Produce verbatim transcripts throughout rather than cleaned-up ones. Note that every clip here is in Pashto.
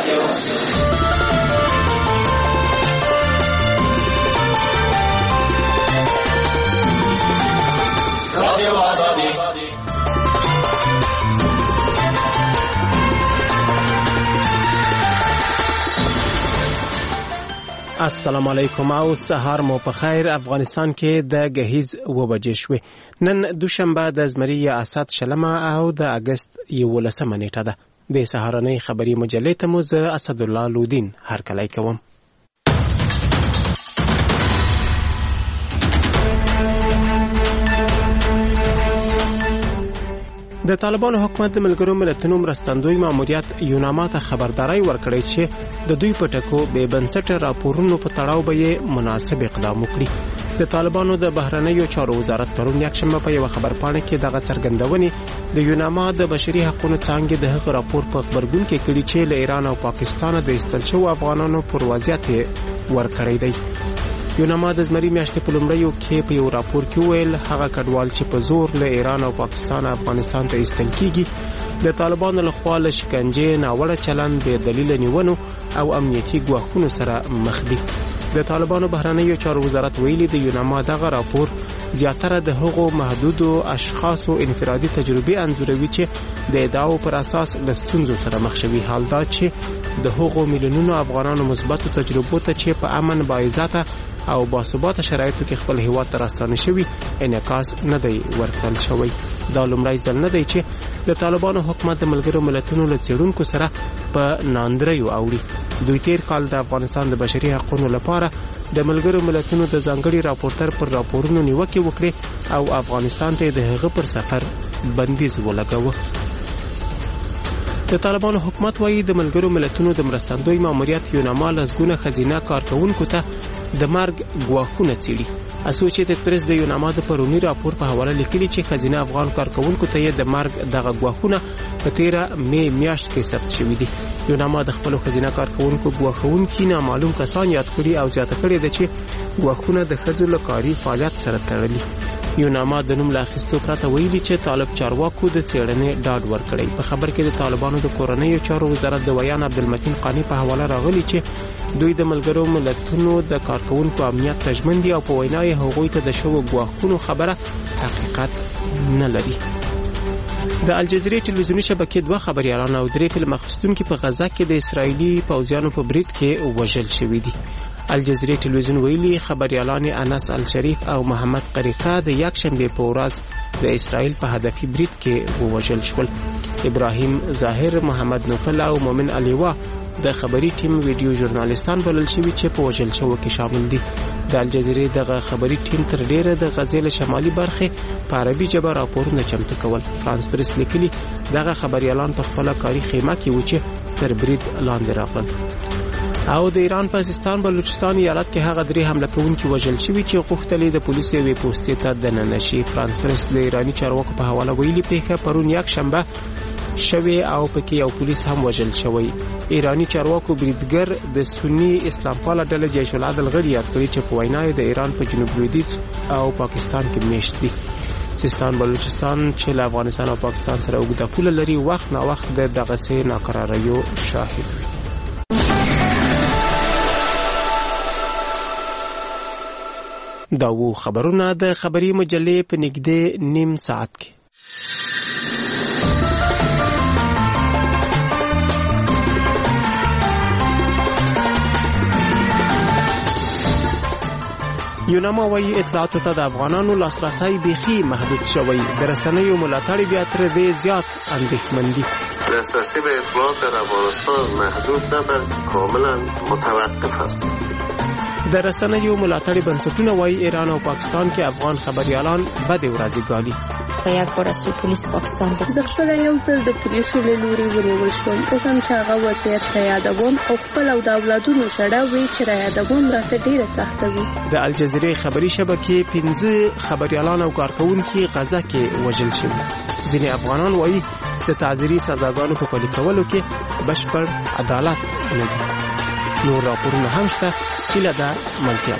السلام علیکم او سهار مو په خیر. افغانستان کې د گهیز و بجې شوې. نن دوشنبه د زمري اسات شلمه او د اگست یولسمه نیټه ده. د سهارنۍ خبري مجلې ته مو زه اسد الله لودین هرکلی کوم. د طالبانو حکومت د ملګرو ملتونو مرستندوی ماموریت یوناما ته خبرداري ورکړی چې د دوی په ټکو بې بنسټه راپورونو په تړاو به یې مناسب اقدام وکړي. د طالبانو د بهرنیو چارو وزارت پرون یکشنبه په یو خبرپاڼه کې دغه څرګندونې د یوناما د بشري حقوقو څانګې د هغه راپور په خبرګون کې کړي چې له ایران او پاکستان د ایستل شوو افغانانو پر وضعیت ورکړی دی. یوناما د زمري میاشتې په لومړیو کې په یو راپور کې ویل هغه کډوال چې په زور له ایران او پاکستان افغانستان ته ایستل کیږي د طالبانو لخوا له شکنجې، ناوړه چلند، بې دلیله نیونو او امنیتي ګواښونو سره مخ دي. د طالبانو بهرنیو چارو وزارت ویلي د یوناما دغه راپور زیاتره د هغو محدودو اشخاصو انفرادي تجربې انځوروي چې د ادعاو پر اساس له ستونزو سره مخ شوي، حال دا چې د هغو میلیونونو افغانانو مثبتو تجربو ته چې په امن، باعزته او باثباته شرایطو کې خپل هیواد ته راستانه شوي انعکاس نه دی ورکړل شوی. دا لومړی ځل نه دی چې د طالبانو حکومت د ملګرو ملتونو له څېړونکو سره په ناندریو اوړي. دوی تیر کال د افغانستان د بشري حقوقو لپاره د ملګرو ملتونو د ځانګړي راپورټر پر راپورونو نیوکې وکړې او افغانستان ته د هغه پر سفر بندیز ولګاوه. د طالبانو حکومت وايي د ملګرو ملتونو د مرستندوی ماموریت یوناما لسګونه ښځینه کارکونکو ته د مرګ ګواښونه څېړي. اسوسییټډ پریس د یوناما د پرونی راپور په حواله لیکلي چې ښځینه افغان کارکونکو ته د مرګ دغه ګواښونه په تیره مې میاشت کې ثبت شوي دي. یوناما د خپلو ښځینه کارکونکو ګواښونکي نامعلوم کسان یاد کړي او زیاته کړې ده چې ګواښونه د ښځو له کاري فعالیت سره تړلي. یوناما د نوم له اخیستو پرته ویلي چې طالب چارواکو د څېړنې ډاډ ورکړی. په خبر کې د طالبانو د کورنیو چارو وزارت د ویان عبدالمتین قانی په حواله راغلي چې دوی د ملګرو ملتونو د کارکونکو امنیت تضمین دي او په وینا یې هغوی ته د شوو ګواښونو خبره حقیقت نه لري. د الجزیرې ټلویزیوني شبکې دوه خبریالان او درې فلم اخیستونکي په غزه کې د اسرایلي پوځیانو په برید کې وژل شوي دي. الجزیرې ټلویزیون ویلي خبریالان انس الشریف او محمد قریقه د یکشنبه په ورځ د اسرائیل په هدفي برید کې ووژل شول. ابراهیم ظاهر، محمد نوفل او مومن علیوا د خبري ټیم ویډیو ژورنالیستان بلل شوي چې په وژل شوو کې شامل دي. د الجزیرې دغه خبري ټیم تر ډیره د غزې له شمالي برخې په عربي ژبه راپورونه چمتو کول. فرانس پریس لیکلي دغه خبریالان په خپله کاري خیمه کې و چې تر برید لاندې راغلل. او د ایران په سیستان بلوچستان ایالت کې هغه درې حمله کوونکي وژل شوي چې غوښتل د پولیسو یوې پوستې ته دننه شي. فرانس پریس د ایراني چارواکو په حواله ویلي پیښه پرون یکشنبه شوی او پکې یو پولیس هم وژل شوی. ایرانی چارواکو بریدګر د سنی اسلام پاله ډله جیش العدل غړي یاد کړي چې په وینا د ایران په جنوب لویدیځ او پاکستان کې میشت دي. سیستان بلوچستان چې له افغانستان او پاکستان سره اوږده پوله لري وخت نا وخت د دغسې ناقراریو شاهد وي. دا وو خبرونه د خبري مجلې په نږدې نیم ساعت کې. یوناما وايي اطلاعاتو ته د افغانانو لاسرسی بیخي محدود شوی. د رسنیو ملاتړ بیا تر دې زیات اندېښمن دي. دسترسی به اطلاعات در افغانستان محدود نه بلکه کاملا متوقف است. د رسنیو ملاتړ بنسټونه وايي ایران او پاکستان کې افغان خبريالان بد ورځي ګالي. یک بار از پلیس پاکستان د خپل یو ځل د پولیسو له لوري ونیول شوم. اوس هم چې هغه وضعیت ته یادوم او خپل او د اولادونو شړه وي چې را یادوم راته ډېره سخته وي. د الجزیرې خبري شبکې پنځه خبريالان او کارکونکي غزه کې وژل شوي. ځینې افغانان وايي د تعزیري سزاګانو په پلي کولو کې بشپړ عدالت نه دی. نور راپورونه هم شته چې له دا ملتیا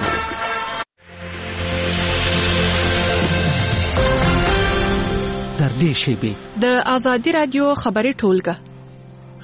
در دې شیبې د آزادي رادیو خبري ټولګه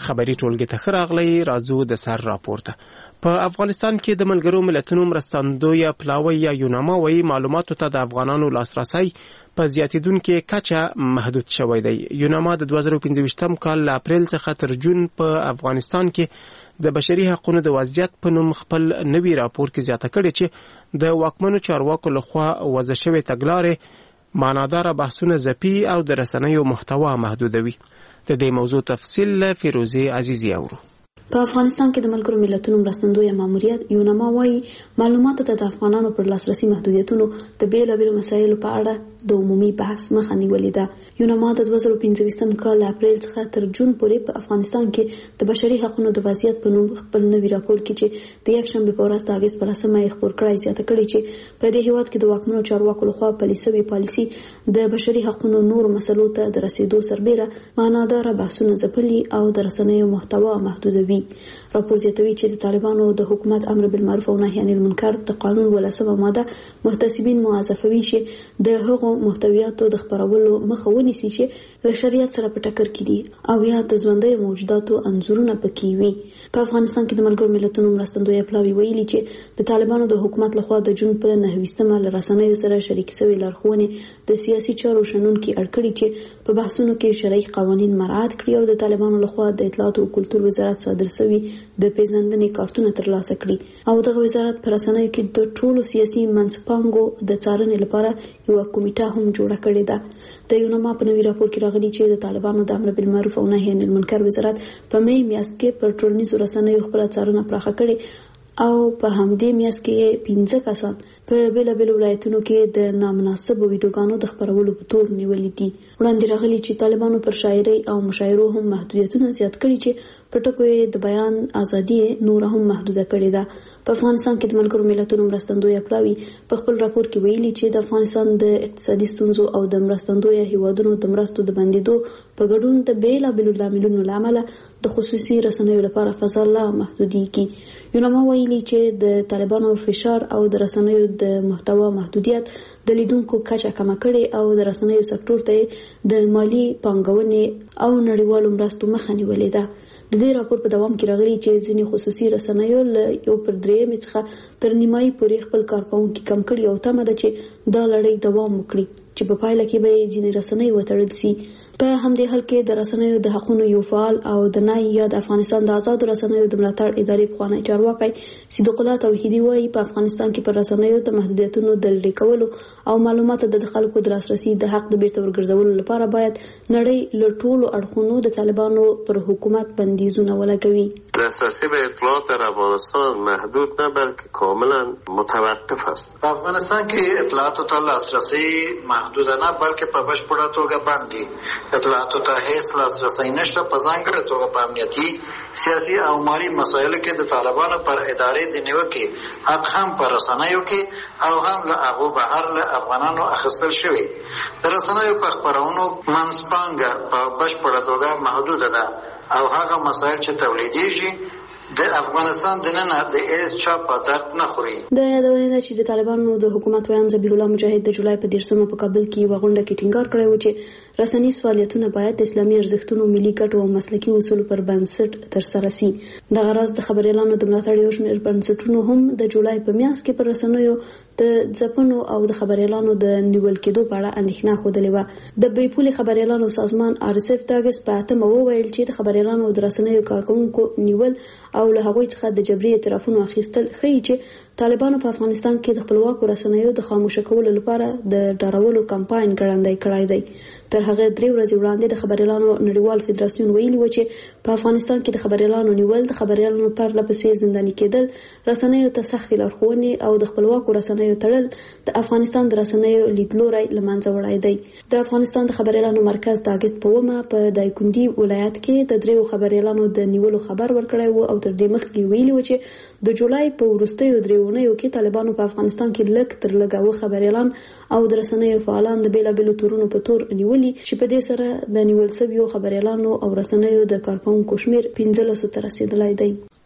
خبري ټولګي ته ښه راغلی. راځو د سر راپورته. په افغانستان کې د ملګرو ملتونو مرستندویه پلاوی یا یوناما وایي معلوماتو ته د افغانانو لاسرسی په زیاتیدونکې کچه محدود شوی دی. یوناما د دوه زره پنځه ویشتم کال له اپریل څخه تر جون په افغانستان کې د بشري حقوقو د وضعیت په نوم خپل نوي راپور کې زیاته کړې چې د واکمنو چارواکو لخوا وضع شوې تګلارې معناداره بحثونه ځپي او د رسنیو محتوا محدودوي. د دې موضوع تفصیل له فیروزه عزیزی اورو. په افغانستان کې د ملګرو ملتونو مرستندویه ماموریت یوناما وايي معلوماتو ته د افغانانو پر لاسرسي محدودیتونو د بیلابیلو مسایلو په اړه د عمومي بحث مخه نیولې ده. یوناما د دوه زره پنځه ویشتم کال اپریل څخه تر جون پورې په افغانستان کې د بشري حقوقو د وضعیت په نوم خپل نوي راپور کې چې د یکشنبه په ورځ د اگست په لسمه یې خپور کړی زیاته کړې چې په دې هیواد کې د واکمنو چارواکو لخوا پلي شوې پالیسي د بشري حقوقو نورو مسلو ته د رسیدو سربېره معناداره بحثونه ځپلي او د رسنیو محتوا محدودوي. راپور زیاتوي چې د طالبانو د حکومت امر بالمعروف او نهي عن المنکر د قانون ولسمه ماده محتسبین موظفوي چې د هغو محتویاتو د خبرولو مخه ونیسي چې له شریعت سره په ټکر کې دي او یا د ژوندۍ موجوداتو انځورونه پکې وي. په افغانستان کې د ملګرو ملتونو مرستندویه پلاوی ویلي چې د طالبانو د حکومت لخوا د جون په نهه ویشتمه له رسنیو سره شریک شوي لارښوونې د سیاسي چارو شنونکي اړ کړي چې په بحثونو کې شرعي قوانین مراعات کړي او د طالبانو لخوا د اطلاعات او کلتور وزارت صادر شوی د پیژندنې کارتونه ترلاسه کړي او دغه وزارت پر رسنیو کې د ټولو سیاسي منځپانګو د څارنې لپاره یو کمیټه هم جوړه کړې ده. د یوناما په نوي راپور کې راغلي چې د طالبانو د امر بالمعروف او نهي عن المنکر وزارت په مې میاشت کې پر ټولنیزو رسنیو خپل څارنه پراخه کړې او په همدې میاشت کې پنځه کسان په بیلابیلو ولایتونو کې د نامناسبو ویډیوګانو د خپرولو په تور نیولي دي. وړاندې راغلي چې طالبانو پر شاعرۍ او مشاعرو هم محدودیتونه زیات کړي چې په ټکو یې د بیان ازادي نور هم محدوده کړې ده. په افغانستان کې د ملګرو ملتونو مرستندویه پلاوی په خپل راپور کې ویلي چې د افغانستان د اقتصادي ستونزو او د مرستندویه هیوادونو د مرستو د بندیدو په ګډون د بیلابیلو لاملونو له امله د خصوصي رسنیو لپاره فضا لا محدودیږي. یوناما ویلي چې د طالبانو فشار او د رسنیو د محتوا محدودیت د لیدونکو کچه کمه کړي او د رسنیو سکتور ته د مالی پانګونې او نړیوالو مرستو مخه نیولې ده. د دې راپور په دوام کې راغلي چې ځینې خصوصي رسنیو له یو پر درېیمې څخه تر نیمایي پورې خپل کارکوونکي کم کړي او تمه ده چې دا لړۍ دوام وکړي چې په پایله کې به ځینې رسنۍ وتړل شي. په همدې حال کې د رسنیو د حقوقو یو فعال او د نای یا د افغانستان د آزاد رسنیو د ملاتړ ادارې پخوانی چارواکي صدیق الله توحیدي وایي په افغانستان کې پر رسنیو د محدودیتونو د لرې کولو او معلوماتو د خلکو د لاسرسي د حق د بیرته ورګرځولو لپاره باید نړۍ له ټولو اړخونو د طالبانو پر حکومت بندیزونه ولګوي. دسترسی به اطلاعات در افغانستان محدود نه بلکه کاملا متوقف است. په افغانستان کې اطلاعاتو ته لاسرسی محدود نه بلکې په بشپړه توګه بند دي. اطلاعاتو ته هیڅ لاسرسی نشته. په ځانګړې توګه په امنیتي سیاسي او مالي مسایلو کې د طالبانو پر ادارې د نیوکې حق هم په رسنیو کې او هم له هغو بهر له افغانانو اخیستل شوي. د رسنیو په خپرونو منځپانګه په بشپړه توګه محدوده ده او هغه مسایل چې تولیدېږي د افغانستان دننه د هیڅ چا په درد نه خوري. د یادونې ده چې د طالبانو د حکومت ویان ذبیح الله مجاهد د جولای په دیرشمه په کابل کې یوه غونډه کې ټینګار کړی و چې رسنیز فعالیتونه باید د اسلامي ارزښتونو، ملي ګټو او مسلکي اصولو پر بنسټ ترسره سي. دغه راز د خبریالانو د ملاتړ یو شمېر بنسټونو هم د جولای په میاشت کې پر رسنیو د ځپنو او د خبریالانو د نیول کېدو په اړه اندېښنه ښودلې وه. د بې پولې خبریالانو سازمان آر اس اف د اګست په اتمه وویل چې د خبریالانو او د رسنیو کارکوونکو نیول او له هغوی څخه د جبري اعترافونو اخیستل ښیي چې طالبانو په افغانستان کې د خپلواکو رسنیو د خاموشه کولو لپاره د ډارولو کمپاین ګړندی کړی دی. تر هغه درې ورځې وړاندې د خبریالانو نړیوال فدراسیون ویلي و چې په افغانستان کې د خبریالانو نیول، د خبریالانو پرله پسې زنداني کېدل، رسنیو ته سختې لارښوونې او د خپلواکو رسنیو تړل د افغانستان د رسنیو لیدلوری له منځه وړی دی. د افغانستان د خبریالانو مرکز د اګست په اوومه په دایکنډي ولایت کې د دریو خبریالانو د نیولو خبر ورکړی و او تر دې مخکې ویلي و چې د جولای په وروستیو درې اونیو کې طالبانو په افغانستان کې لږ تر لږه اووه خبریالان او د رسنیو فعالان د بیلابیلو تورونو په تور نیولي چې په دې سره د نیول شویو خبریالانو او رسنیو د کارکوونکو شمېر پنځلسو ته رسېدلی دی.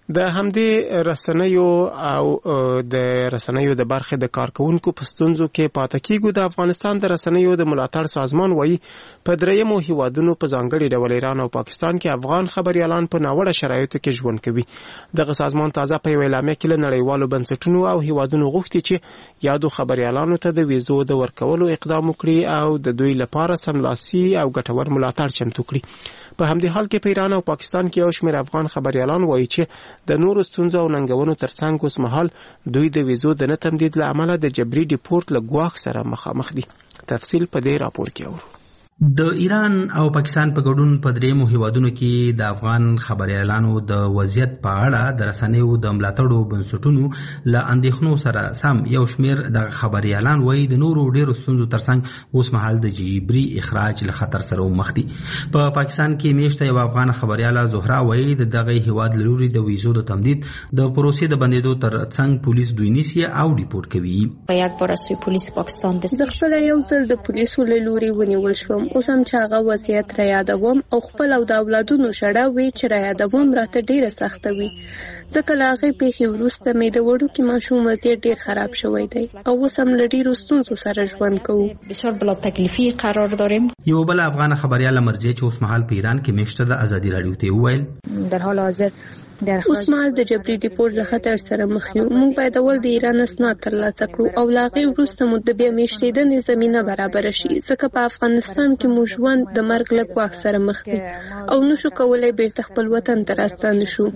د همدې رسنیو او د رسنیو د برخې د کارکونکو په ستونزو کې پاتې کیږي. د افغانستان د رسنیو د ملاتړ سازمان وایي په دریمو هیوادونو په ځانګړي ډول ایران او پاکستان کې افغان خبريالان په ناوړه شرایطو کې ژوند کوي. دغه سازمان تازه په یو اعلامیه کې له نړیوالو بنسټونو او هیوادونو غوښتي چې یادو خبريالانو ته د ویزو د ورکولو اقدام وکړي او د دوی لپاره سملاسي او ګټور ملاتړ چمتو کړي. په همدې حال کې په ایران او پاکستان کې یو شمېر افغان خبريالان وایي چې د نورو ستونزو او ننګونو ترڅنګ اوس مهال دوی د ویزو د نه تمدید له امله د جبري ډیپورت له ګواښ سره مخامخ دي. تفصیل په دې راپور کې اورو. د ایران او پاکستان په ګډون په دریمو هیوادونو کې د افغان خبريالانو د وضعیت په اړه د رسنیو د ملاتړو بنسټونو له اندېښنو سره سم یو شمېر د خبريالان وایي د نورو ډېرو ستونزو ترڅنګ اوس مهال د جبري اخراج له خطر سره مخ دي. په پاکستان کې میاشته یو افغان خبرياله زهرا وایي د دغه هیواد له لوري د ویزو د تمدید د پروسې د بندیدو ترڅنګ پولیس دوی نیسي او ریپورت کوي. په یک بار از پولیس پاکستان د خپل یو ځل د پولیسو له لوري ونیول شوم. اوس هم چې هغه وضعیت را یادوم او خپل او د اولادونو شړه وی چې را یادوم راته ډیره سخته وي. ځکه له هغې پیښې وروسته مې د وړوکي ماشوم وضعیت ډیر خراب شوی دی او اوس هم له ډیرو ستونزو سره ژوند کوو. بسیار بلا تکلیفي قرار داریم. یو بل افغان خبريال مرجع چې اوس مهال په ایران کې میشته د ازادي رادیو ته وویل در حال حاضر اوس مهال د جبري ډیپورت له خطر سره مخ یو. موږ باید اول د ایران اسناد ترلاسه کړو او له هغې وروسته مو د بیا میشتېدنې زمینه برابره شي ځکه په افغانستان کې مو ژوند د مرګ له ګواښ سره مخ دی او نشو کولی بیرته خپل وطن ته راستانه شو.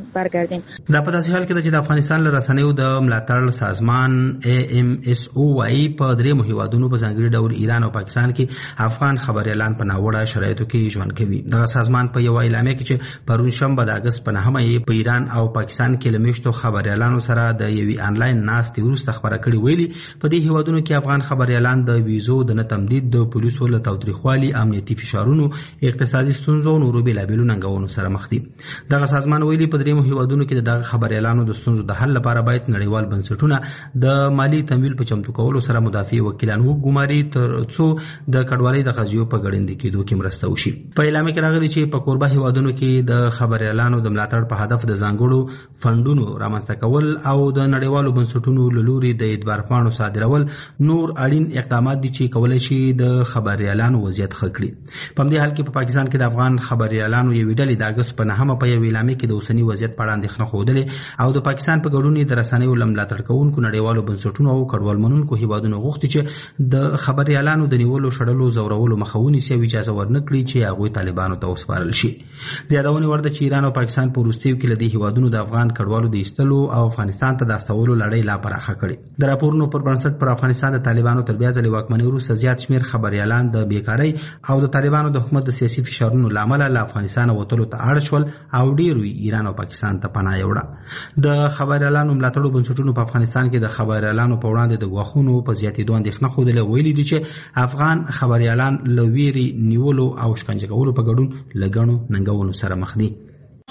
دا په داسې حال کې ده چې د افغانستان له رسنیو د ملاتړ سازمان ای ایم اس او وايي په دریمو هیوادونو په ځانګړي ډول ایران او پاکستان کې افغان خبريالان په ناوړه شرایطو کې ژوند کوي. دغه سازمان په یو اعلامیه کې چې پرون شنبه د اګست په نهمه یې په ایران او پاکستان کې له میشتو خبريالانو سره د یوې انلاین ناستې وروسته خبره کړې ویلي په دې هیوادونو کې افغان خبريالان د ویزو د نه تمدید د پولیسو له تاوتریخوالي امنیتي فشارونو اقتصادي ستونزو او نورو بېلابېلو ننګونو سره مخ دي. دغه سازمان ویلي په دریمو هیوادونو کې دغه خبريالانو د ستونزو د حل لپاره باید نړیوال بنسټونه د مالی تمویل په چمتو کولو سره مدافع وکیلان وګماري تر څو د کډوالۍ د قضیو په ګړندي کېدو کې مرسته وشي. په اعلامیه کې راغلي چې په کوربه هیوادونو کې د خبريالانو د ملاتړ په هدف د ځانګړو فندونو رامنځته کول او د نړیوالو بنسټونو له لوري د اعتبار پاڼو صادرول نور اړین اقدامات دي چې کولای شي د خبريالانو وضعیت ښه کړي. په همدې حال کې په پاکستان کې د افغان خبريالانو یوې ډلې د اګست په نهمه په یو اعلامیه کې د اوسني وضعیت په اړه اندېښنه ښودلې او د پاکستان په ګډون د رسنیو له ملاتړ کوونکو نړیوالو بنسټونو او کډوال منونکو هیوادونو غوښتي چې د خبريالانو د نیولو شړلو زورولو مخه ونیسي او اجازه ورنکړي چې هغوی طالبانو ته وسپارل شي. د یادونې وړ ده چې ایران او پاکستان په وروستیو کې له دې هیوادونو د افغان کډوالو د ایستلو او افغانستان ته د استولو لړۍ لا پراخه کړې. د راپورونو پر بنسټ پر افغانستان د طالبانو تر بیا ځلې واکمنۍ وروسته زیات شمېر خبريالان د بیکارۍ او د طالبانو د حکومت د سیاسي فشارونو له امله له افغانستانه وتلو ته اړ شول او ډېرو ایران او پاکستان ته پناه یوړه. د خبريالانو ملاتړو بنسټونو په افغانستان کې د خبريالانو په وړاندې د غواخونو په زیاتېدو اندېښنه ښودلې ویلي دي چې افغان خبريالان له ویرې نیولو او شکنجه کولو په ګډون له ګڼو ننګونو سره مخ دي.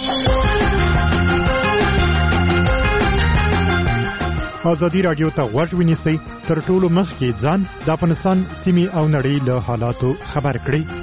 ازادي رادیو ته غوږ ونیسئ تر ټولو مخکې ځان د افغانستان سیمې او نړۍ له حالاتو خبر کړئ.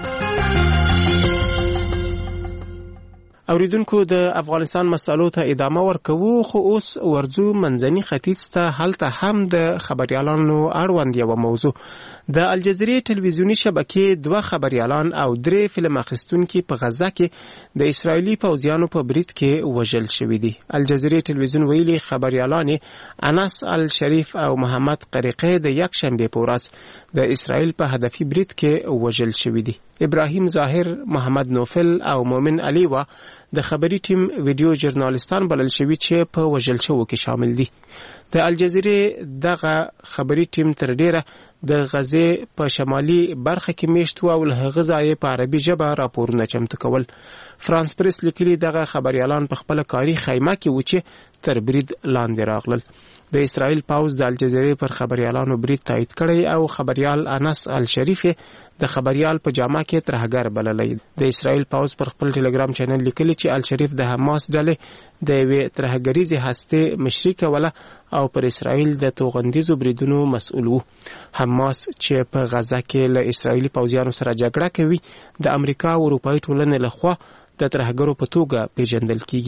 اوریدونکو د افغانستان مسالو ته ادامه ورکوو خو اوس ورځو منځني ختیځ ته هلته هم د خبريالانو اړوند یوه موضوع. د الجزیرې ټلویزیوني شبکې دوه خبريالان او درې فلم اخیستونکي په غزه کې د اسرایلي پوځیانو په برید کې وژل شوي دي. الجزیرې ټلویزیون ویلي خبريالان انس الشریف او محمد قریقی د یک شنبه په ورځ د اسرایل په هدفي برید کې وژل شوي دي. ابراهیم ظاهر، محمد نوفل او مومن علی وا د خبري ټیم ویډیو ژورنالستان بلل شوي چې په وژل شوو کې شامل دي. د الجزیرې دغه خبري ټیم تر ډیره د غزې په شمالي برخه کې میشت او له هغه ځای په عربي ژبه راپورونه چمتو کول. فرانس پریس لیکلي دغه خبريالان په خپل کاري خیمه کې و چې تر برید لاندې راغلل. د اسرائیل پاوز د الجزیرې پر خبريالانو برید تایید کړی او خبريال انس الشریف د خبريال په جامه کې ترهګر بللی. د اسرائیل پاوز پر خپل ټلګرام چینل لیکلی چې الشریف د حماس ډلې د یوې ترهګریزې هستې مشري کوله او پر اسرائیل د توغندیزو بریدونو مسؤل و. حماس چې په غزه کې له اسرائیلي پوځیانو سره جګړه کوي د امریکا او اروپایي ټولنې لخوا د ترهګرو په توګه پیژندل کیږي.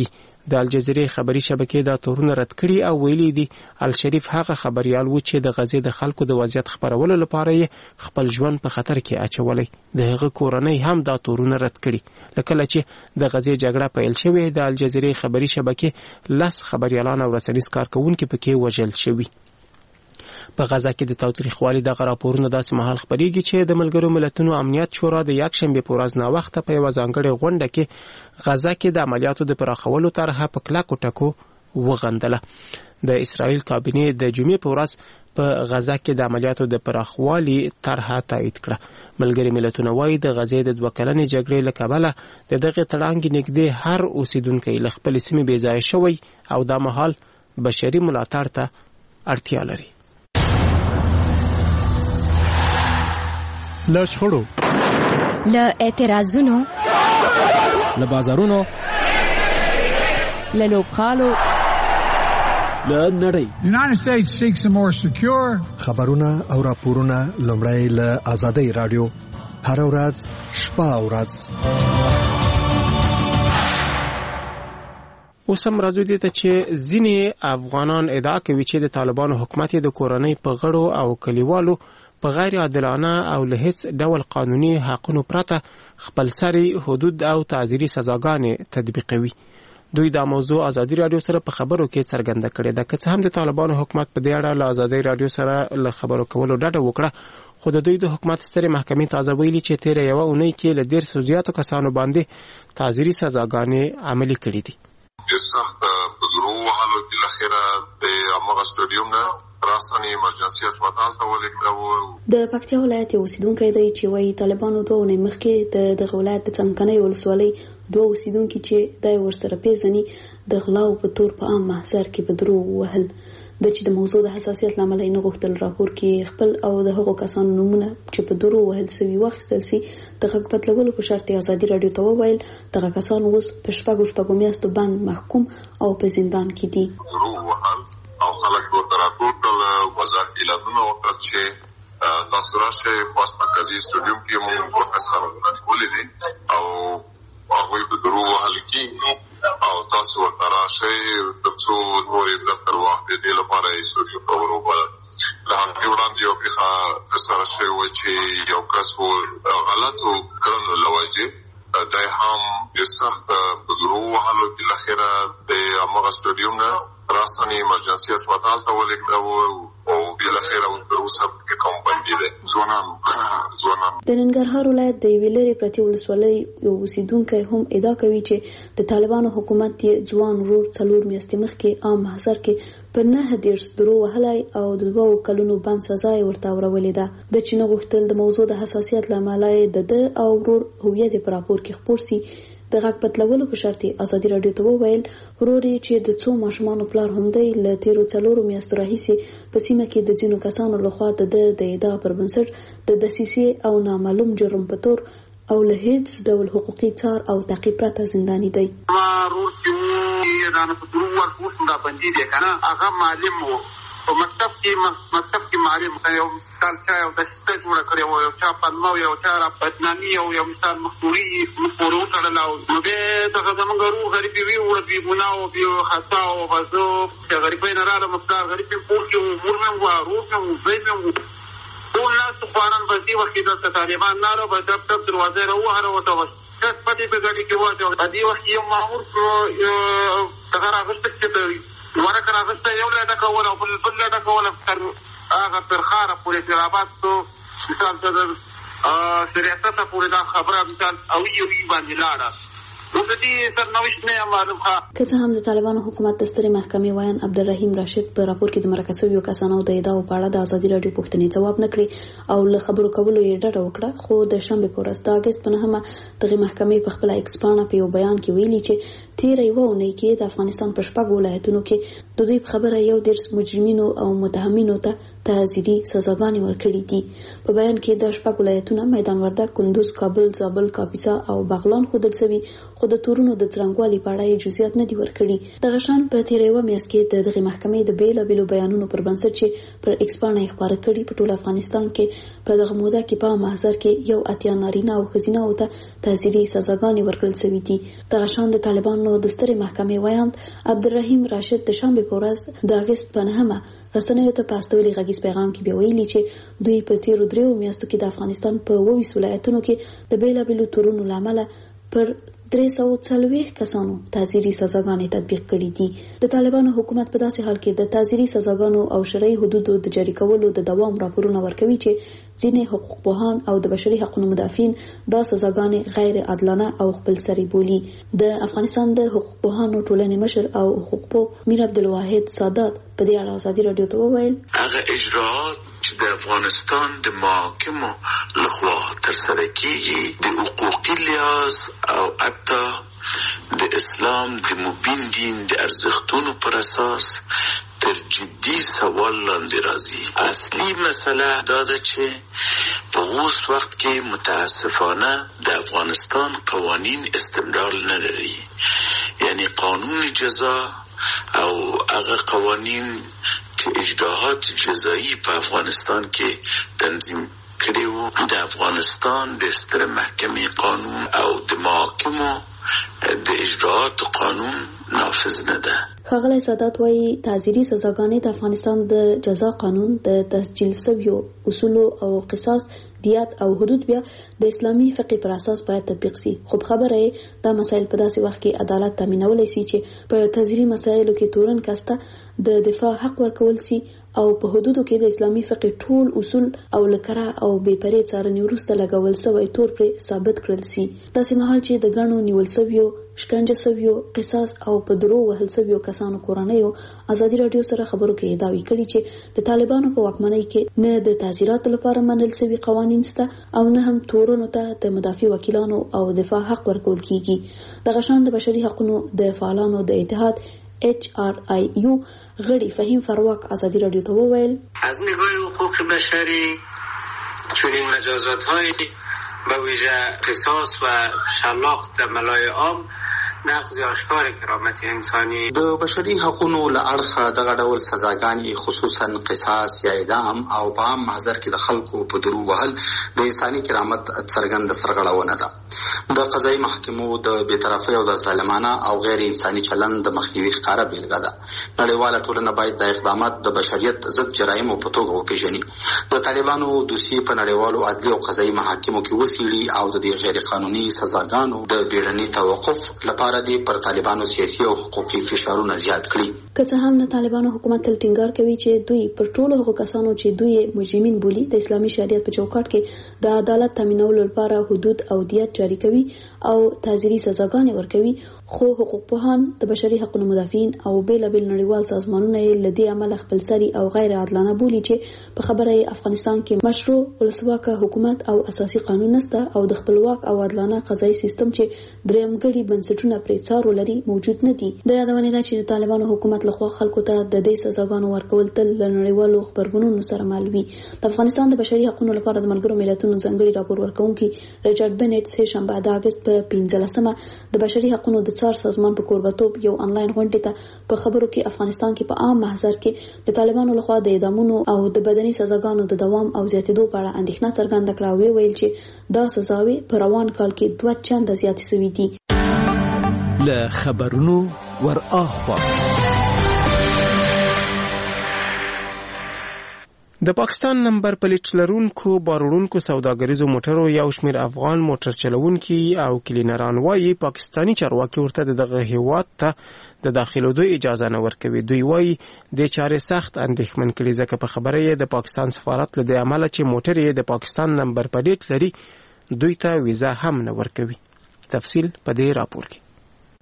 د الجزیرې خبري شبکې دا تورونه رد کړي او ویلي دي الشریف هغه خبريال و چې د غزې د خلکو د وضعیت خبرولو لپاره یې خپل ژوند په خطر کې اچولی. د هغه کورنۍ هم دا تورونه رد کړي. لکه چې د غزې جګړه پیل شوې د الجزیرې خبري شبکې لس خبريالان او رسنیز کارکونکي پکې وژل شوي. په غزا کې د تاوتریخوالي دغه راپورونه داسې مهال خبرېږي چې د ملګرو ملتونو امنیت شورا د یکشنبې په ورځ ناوخته په یوه ځانګړې غونډه کې غزا کې د عملیاتو د پراخولو طرحه په کلکو ټکو وغندله. د اسرائیل کابینې د جمعې په ورځ په غزا کې د عملیاتو د پراخوالي طرحه تایید کړه. ملګري ملتونه وایي د غزې د دوه کلنې جګړې له کبله د دغې تړانګې نږدې هر اوسیدونکی له خپلې سیمې بېځایه شوی او دا مهال بشري ملاتړ ته اړتیا لري. له شخړو، له اعتراضونو، له بازارونو، له لوبغالو، له نړۍ. United States seeks a more secure. خبرونه او راپورونه لومړی له آزادۍ رادیو هر ورځ شپه او ورځ. اوس هم راځو دې ته چې ځینې افغانان ادعا کوي چې د طالبانو حکومت د کورنۍ په غړو او کلیوالو په غیر عادلانه او له هیڅ ډول قانوني حقونو پرته خپلسري حدود او تعزیري سزاګانې تطبیقوي. دوی دا موضوع ازادي رادیو سره په خبرو کې څرګنده کړې ده. که څه هم د طالبانو حکومت په دې اړه له ازادي رادیو سره له خبرو کولو ډډه وکړه، خو د دوی د حکومت سترې محکمې تازه ویلي چې تیره یوه اونۍ کې له ډېر زیاتو کسانو باندې تعزیري سزاګانې عملي کړي دي. ډېر سخت په درو وهلو کې لخیره د هماغه سټاډیوم نه راسنی ایمرجنسي هسپتال ته ولېږداوه. د پکتیا ولایت یو اوسیدونکی دی چې وایي طالبانو دوه اونۍ مخکې د دغه ولایت د څمکنۍ ولسوالۍ دوه اوسیدونکي چې دی ورسره پیژني د غلاو په تور په عام محضر کې په درو ووهل. د چې د موضوع د حساسیت له امله یې نه غوښتل راپور کې خپل او د هغو کسانو نومونه چې په درو وهل سوي واخیستل سي. د غږ بدلولو په شرط یې ازادي راډیو ته وویل دغه کسان اوس په شپږو شپږو میاشتو بند محکوم او په زندان کې دي. او خلک ورته راټول کړل، وزارت اعلانونه وکړل چې تاسو راشئ پاس مرکزي سټاډیوم کې موږ پروفیسورونه نیولي دي او هغوی په درو وهل کېږي او تاسو ورته راشئ تر څو نورې دفتر واخلي. دې لپاره یې سټاډیوم ته وروبلل. له هغې وړاندې یو پېښه ترسره شوې وه چې یو کس و غلطو کړنو له وجې دی هم ډېر سخت په درو وهلو کې لخیره د هماغه سټاډیوم نه راسنی ایمرجنسي هسپتال ته ولېږداوه او بالاخره تر اوسه پکې کوم بندي دی. ځوانان ځوانان د ننګرهار ولایت د یوې لرې پرتې ولسوالۍ یو اوسیدونکی هم ادعا کوي چې د طالبانو حکومت یې ځوان ورور څلور میاشتې مخکې عام محضر کې پر نهه دېرش درو وهلی او د دوو کلونو بند سزا یې ورته اورولې ده. د چې نه غوښتل د موضوع د حساسیت له امله یې د ده او ورور هویت په راپور کې خپور سي. د غږ بدلولو په شرط ازادي راډیو ته وویل ورور یې چې د څو ماشومانو پلار هم دی له تیرو څلورو میاشتو راهیسې په سیمه کې د ځینو کسانو لخوا د ده د ادعا پر بنسټ د دسیسې او نامعلوم جرم په تور او له هیڅ ډول حقوقي څار او تعقیب پرته زنداني دی. ورور چې رانه په درو ورکوس دا بندي دی که نه هغه معلم و په مکتب کې مکتب کې معلم یو مثال چا یو دسیسه جوړه کړې وه، یو چا پلمه و، یو چا را بدنامي او یو مثال مخدوري موږ پورې وتړله او نو بیا دغه زمونږ روح غریبې ویوړه بې ګناه و بې خطا و غزه چې غریبۍ نه راغلم پلار غریب مې کور کې و، مور مې وه، ورور مې و، زوی مې و. ټول ناستو خواران بس دې وخت کې دلته طالبان راغله بس ډب ډب دروازه یې راووهله ورته کس پتې په ګاډي کې واچوه. په دې وخت کې یو مامور دغه راغسته چې ورکه راغسته یو له ډکوله او بل بل له ډکوله تر هغه تر ښاره پورې تر آباد څو مثال تر سریاسته پورې دا خبره مثال اوي اوي باندې لاړه. که څه هم د طالبانو حکومت د سترې محکمې ویان عبدالرحیم راشد په راپور کې د مرکه شویو کسانو د ادعاو په اړه د ازادي راډیو پوښتنې ځواب نه کړي او له خبرو کولو یې ډډه وکړه، خو د شنبې په ورځ د اګست په نهمه دغې محکمې په خپله ایکس پاڼه په یو بیان کې ویلي چې تېره یوه اونۍ کې د افغانستان په شپږو ولایتونو کې د دوی په خبره یو دېرش مجرمینو او متهمینو ته تعزیري سزاګانې ورکړي دي. په بیان کې د شپږ ولایتونه میدان وردګ، کندوز، کابل، زابل، کاپیسا او بغلان ښودل شوي، خو د تورونو د څرنګوالي په اړه جزئیات نه دي ورکړي. دغه شان په تیر یو میاشت کې د دغه محکمې د بیلابیلو بیانونو پر بنسټ چې پر ایکس باندې خبره کړي په ټول افغانستان کې په دغه موده کې په محضر کې یو اتیا نارینه او ښځینه او ته تعزیري سزاګانې ورکړل شوې دي. دغه شان د طالبانو د سترې محکمې ویاند عبدالرحیم راشد د شنبه په ورځ د اګست په نهمه رسنیو ته په استولي غږیز پیغام کې بیا ویلي چې دوی په تیرو دریو میاشتو کې د افغانستان په اووه ولایتونو کې د بیلابیلو تورونو له امله پر درې سوه څلوېښت کسانو تعزیري سزاګانې تطبیق کړي دي. د طالبانو حکومت په داسې حال کې د تعزیري سزاګانو او شرعي حدودو د جاري کولو د دوام راپورونه ورکوي چې ځینې حقوق پوهان او د بشري حقوقو مدافعین دا سزاګانې غیر عادلانه او خپلسري بولي. د افغانستان د حقوق پوهانو ټولنې مشر او حقوق پوه میر عبدالواحد سادات په دې اړه ازادي رادیو ته وویل هغه اجراءات چې د افغانستان د محاکمو لخوا ترسره کیږي د حقوقي لحاظ او حتی د اسلام د مبین دین د ارزښتونو پر اساس تر جدي سوال لاندې راځي. اصلي مسله دا ده چې په اوس وخت کې متاسفانه د افغانستان قوانین استمرار نه لري، یعنی قانون جزا او هغه قوانین چې اجراءات جزایی په افغانستان کې تنظیم کړي وو د افغانستان د ستر محکمې قانون او د محاکمو د اجراءات قانون نافذ نه ده. ښاغلی سادات وايي تعزیري سزاګانې د افغانستان د جزا قانون د تسجیل شویو اصولو او قصاص دیات او حدود بیا د اسلامي فقه پر اساس باید تطبیق شي. خو خبره دا مسایل په داسې وخت کې عدالت تامینولی شي چې په تعزیري مسایلو کې تورن کاسته د دفاع حق ورکول شي او په حدودو کې د اسلامي فقه ټول اصول او لکره او بې پرې څارنې وروسته لګول شوی تور پرې ثابت کړل شي. داسې مهال چې د ګڼو نیول شویو شکنجه شویو قصاص او په درو وهل شویو کسانو کورنیو ازادي رادیو سره خبرو کې داوی کړي چې د طالبانو په واکمنۍ کې نه د تعزیراتو لپاره منل شوي قوانین شته او نه هم تورونو ته د مدافع وکیلانو او دفاع حق ورکول کیږي. دغه شان د بشري حقوقو د فعالانو د اتحاد اچ آر آی یو غړي فهیم فروک ازادي رادیو ته وویل از نگاه حقوق بشری چنین مجازات های به ویژه قصاص و شلاق در ملای عام نقض آشکار کرامت انسانی د بشري حقوقو له اړخه دغه ډول سزاګانې خصوصا قصاص یا اعدام او په عام محضر کې د خلکو په درو وهل د انساني کرامت څرګنده سرغړونه ده. د قضایي محکمو د بېطرفۍ او د ظالمانه او غیر انساني چلند د مخنیوي ښکاره بېلګه ده. نړیواله ټولنه باید د اقدامات د بشریت ضد جرایمو په توګه وپېژني. د طالبانو دوسیې په نړیوالو عدلي او قضایي محاکمو کې وڅېړي او د دې غیر قانوني سزاګانو د بیړني توقف لپاره دې پر طالبانو سیاسي او حقوقي فشارونه زیات کړي. که څه هم نه طالبانو حکومت تل ټینګار کوي چې دوی پر ټولو هغو کسانو چې دوی مجرمین بولي د اسلامي شریعت په چوکاټ کې د عدالت تامینولو لپاره حدود او دیت جاري کوي او تعزیري سزاګانې ورکوي، خو حقوق پوهان د بشري حقوقو مدافعین او بیلابیل نړیوال سازمانونه یې له دې امله خپلسري او غیر عادلانه بولي چې په خبره افغانستان کې مشروع ولسواکه حکومت او اساسي قانون نشته او د خپلواک او عادلانه قضایي سیستم چې درېمګړي بنسټونه پرې څارو لري موجود نه دي. د یادونې ده چې د طالبانو حکومت لخوا خلکو ته د دې سزاګانو ورکول تل له نړیوالو خبرګونونو سره مل وي. د افغانستان د بشري حقوقو لپاره د ملګرو ملتونو ځانګړي راپور ورکونکي ریچارډ بنټ سه شنبه د اگست په پنځلسمه د بشري حقوقو د څار سازمان په کوربتوب یو انلاین غونډې ته په خبرو کې افغانستان کې په عام محضر کې د طالبانو لخوا د اعدامونو او د بدني سزاګانو د دوام او زیاتېدو په اړه اندېښنه څرګنده کړه او ویل چې دا سزاوي په روان کال کې دوه چنده زیاتې شوې دي. له خبرونو ور اخوا د پاکستان نمبر پلیټ لرونکو باروړونکو سوداګریزو موټرو یو شمېر افغان موټر چلوونکي او کلینران وايي پاکستانی چارواکي ورته دغه هیواد ته د داخلېدو اجازه نه ورکوي. دوی وايي د چارې سخت اندېښمن کړي ځکه په خبره یې د پاکستان سفارت له دې امله چې موټر یې د پاکستان نمبر پلیټ لري دوی ته ویزا هم نه ورکوي. تفصیل په دې راپور کې.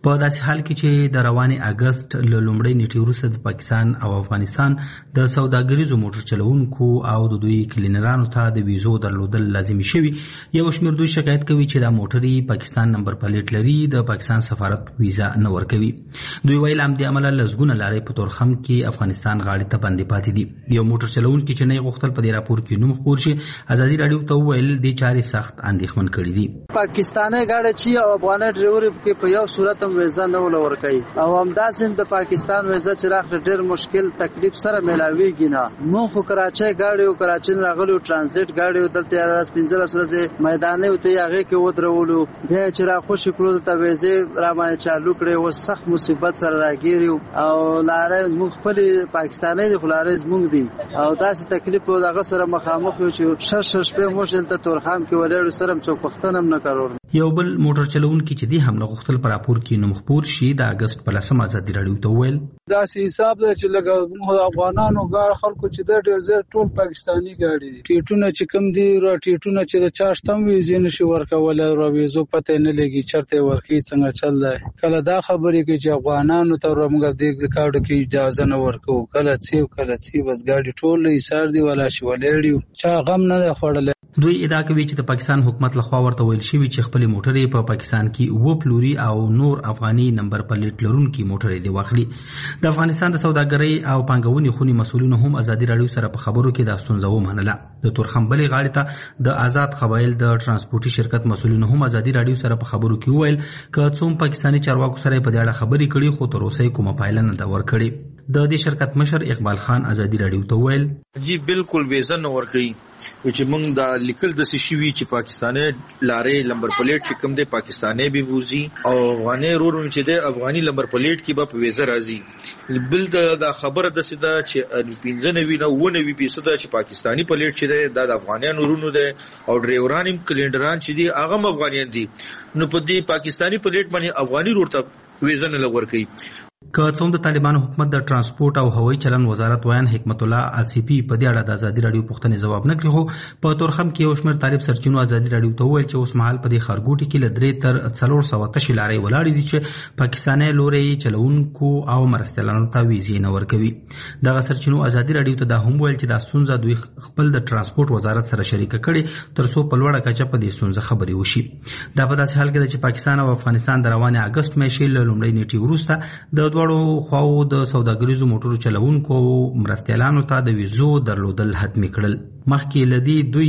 په داسې حال کې چې د روانې اگست له لومړۍ نیټې وروسته د پاکستان او افغانستان د سوداګریزو موټر چلوونکو او د دوی کلینرانو ته د ویزو درلودل لازمي شوي، یو شمېر دوی شکایت کوي چې دا موټرې پاکستان نمبر پلیټ لري، د پاکستان سفارت ویزا نه ورکوي. دوی ویل همدې امله لسګونه لارې په تورخم کې افغانستان غاړې ته بندې پاتې دي. یو موټر چلوونکي چې نه غوښتل په دې راپور کې نوم خپور شي، ازادي راډیو ته وویل دې چارې سخت اندېښمن کړي دي. پاکستاني غاړه چې او افغاني ډرایور کې په یو صورت هم ویزا نه ول ورکوي او همداسې د پاکستان ویزا چې راغله ډېر مشکل تکلیف سره ملاويږي نه. مو خو کراچۍ غاړي او کراچۍ راغلو ترانزیت غاړي او دلته راس پنځه ورځې میداني او ته هغه کې ودرولو، بیا چې را خوشی کړو ته ویزه را باندې چالو کړي او سخت مصیبت سره راګیریو او لارې موږ خپل پاکستاني د خلارې زموږ دي او داسې تکلیف او دغه سره مخامخ یو چې شش شش په مشل ته تورخم کې ولر سره څوک پښتنه هم نه کارور. یو بل موټر چلوونکي چې دی هم نه غوښتل پر راپور کې نوم خپور شي، د اگست په لسمه ازادي راډیو ته وویل داسې حساب دی چې لږ افغانانو غاړه خلکو چې د ډېر زیات ټول پاکستاني غاړي دي، ټیټونه چې کم دي را ټیټونه چې د چاشتم ویزې نشي ورکول او ویزو پته نه لګي چرته ورکی څنګه چل دی. کله دا خبرې کې چې افغانانو ته رمګه د کارډ کې اجازه نه ورکو، کله څه کله څه بس ګاډي ټول ایثار دی ولا شي ولېړي چا غم نه خوړل. دوی ادعا کوي چې د پاکستان حکومت لخوا ورته ویل شوی چې خپل موټرې په پاکستان کې و پلوري او نور افغاني نمبر پلیټ لرونکي موټرې دی واخلي. د افغانستان د سوداګرۍ او پانګونې خونی مسولینو هم ازادي راډیو سره په خبرو کې د ستونزو ومنله. د تورخم بلې غاړې ته د آزاد قبایل د ترانسپورتي شرکت مسولینو هم ازادي راډیو سره په خبرو کې وویل چې څوم پاکستاني چارواکو سره په دې اړه خبرې کړي خو تر اوسه کومه پایله نه ده ورکړې. د دې شرکت مشر اقبال خان ازادي راډیو ته ویل جی بالکل ویزا نه ورکړي چې موږ د لیکل د سشوي چې پاکستاني لارې نمبر پلیټ چې کوم دی پاکستاني به وزي او افغاني رور چې دی افغاني نمبر پلیټ کې به ویزا راځي. بل د خبره د سیده چې پنځه نوي نه و نوي فیصد چې پاکستاني پلیټ چې دی د افغانانو رونو دی او ډرایوران هم کلینډران چې دی هغه افغانیان دي، نو په دې پاکستاني پلیټ باندې افغاني رور ته ویزا نه لورکړي. که څوم د طالبانو حکومت د ترانسپورت او هوایي چلن وزارت ویان حکمت الله آصفي په دې اړه د ازادي راډیو پوښتنې ځواب نه کړی، خو په تورخم کې یو شمېر طالب سرچینو ازادي راډیو ته وویل چې اوس مهال په دې ښارګوټي کې له درې تر څلور سوه تشې لارې ولاړې دي چې پاکستاني لوري چلوونکو او مرستیالانو ته ویزې نه ورکوي. دغه سرچینو ازادي راډیو ته دا هم ویل چې دا ستونزه دوی خپل د ترانسپورت وزارت سره شریکه کړې تر څو په لوړه کچه په دې ستونزه خبرې وشي. دا په داسې حال کې ده چې پاکستان او افغانستان د روانې اگست میاشتې له لومړۍ نیټې وروسته د دواړو خواو د سوداګریزو موټرو چلوونکو مرستیالانو ته د ویزو درلودل حتمي کړل. مخکې لدی دوی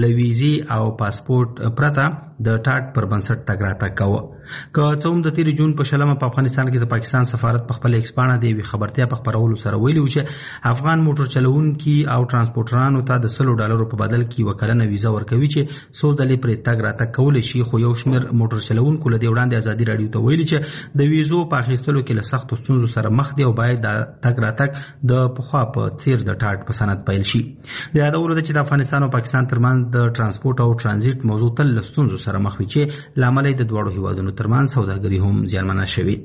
لویزي او پاسپورت پرته د ټاټ پر بنسټ تګ راتګ کاوه. که څه هم د تیر جون په شلمه په افغانستان کې د پاکستان سفارت په خپل ایکسپانه دی وی خبرتیا په خبرولو سره ویلي و چې افغان موټر چلوونکي او ترانسپورټرانو ته د سلو ډالرو په بدل کې وکړنه ویزا ورکوي چې څو ځلې پرې تګ راتګ کولی شي، خو یو شمېر موټر چلوونکو له دې وړاندې ازادي راډیو ته ویلي چې د ویزو په اخیستلو کې له سختو ستونزو سره مخ دي او باید د تګ راتګ د پخوا په څیر د ټاټ په سند پیل شي. د یادولو ده چې د افغانستان او پاکستان ترمنځ د ترانسپورت او ترانزیت موضوع تل له ستونزو سره مخ وي چې لامل د دواړو هیوادونو ترمنځ سوداګري هم زیانمنه شوي.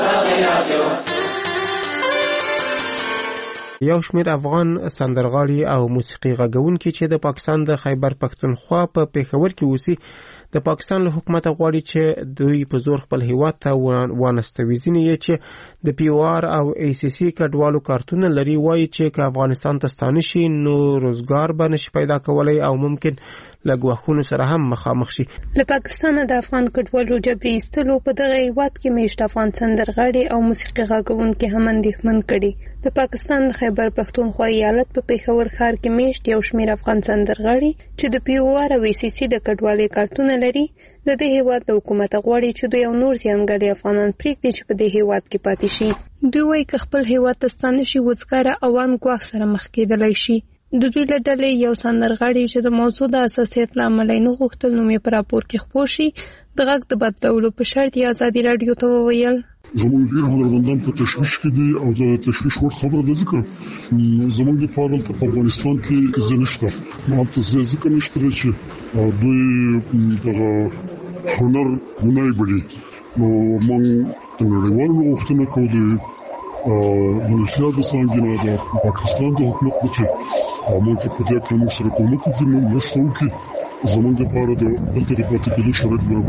یو شمېر افغان سندرغاړي او موسیقي غږونکي چې د پاکستان د خیبر پښتونخوا په پیښور کې اوسي د پاکستان له حکومت غواړي چې دوی په زور خپل هیواد ته وانستوي. ځینې یې چې د پی او آر او ای سی سی کډوالو کارتونه لري وایي چې که افغانستان ته ستانه شي نو روزګار به نشي پیدا کولی او ممکن له ګواښونو سره هم مخامخ شي. له پاکستانه د افغان کډوالو جبري ایستلو په دغه هیواد کې میشت افغان سندرغاړي او موسیقي غږونکي هم اندېښمن کړي. د پاکستان د خیبر پښتونخوا ایالت په پیښور ښار کې میشت یو شمېر افغان سندرغاړي چې د پی او آر او ای سی سی د کډوالۍ کارتونه لري د دې هیواد د حکومت غواړي چې دوی یو نور زیانګالي افغانان پرېږدي چې په دې هیواد کې پاتې شي. دوی وایي که خپل هیواد ته ستانه شي وزګاره اوان ګواښ سره مخ کېدلی شي. د دوی له ډلې یو سندرغاړي چې د موضوع د حساسیت له امله یې نه غوښتل نوم یې په راپور کې خپور شي د غږ د بدلولو په شرط یې ازادي راډیو ته وویل زموږ ډېر هنرمندان په تشویش کې دي او د تشویش وړ خبره ده ځکه زموږ دپاره دلته په افغانستان کې زه نشته هلته زه ځکه نشته چې دوی دغه هنر ونه بلي نو موږ د نړیوالو غوښتنه کوو د ملیشیا د څانګې نه د پاکستان د حکومت نه چې موږ ته په دې کې موږ سره کومک وکړي، موږ مرسته وکړي، زموږ دپاره د دلته د پاتې کېدو شرایط برابر کړي.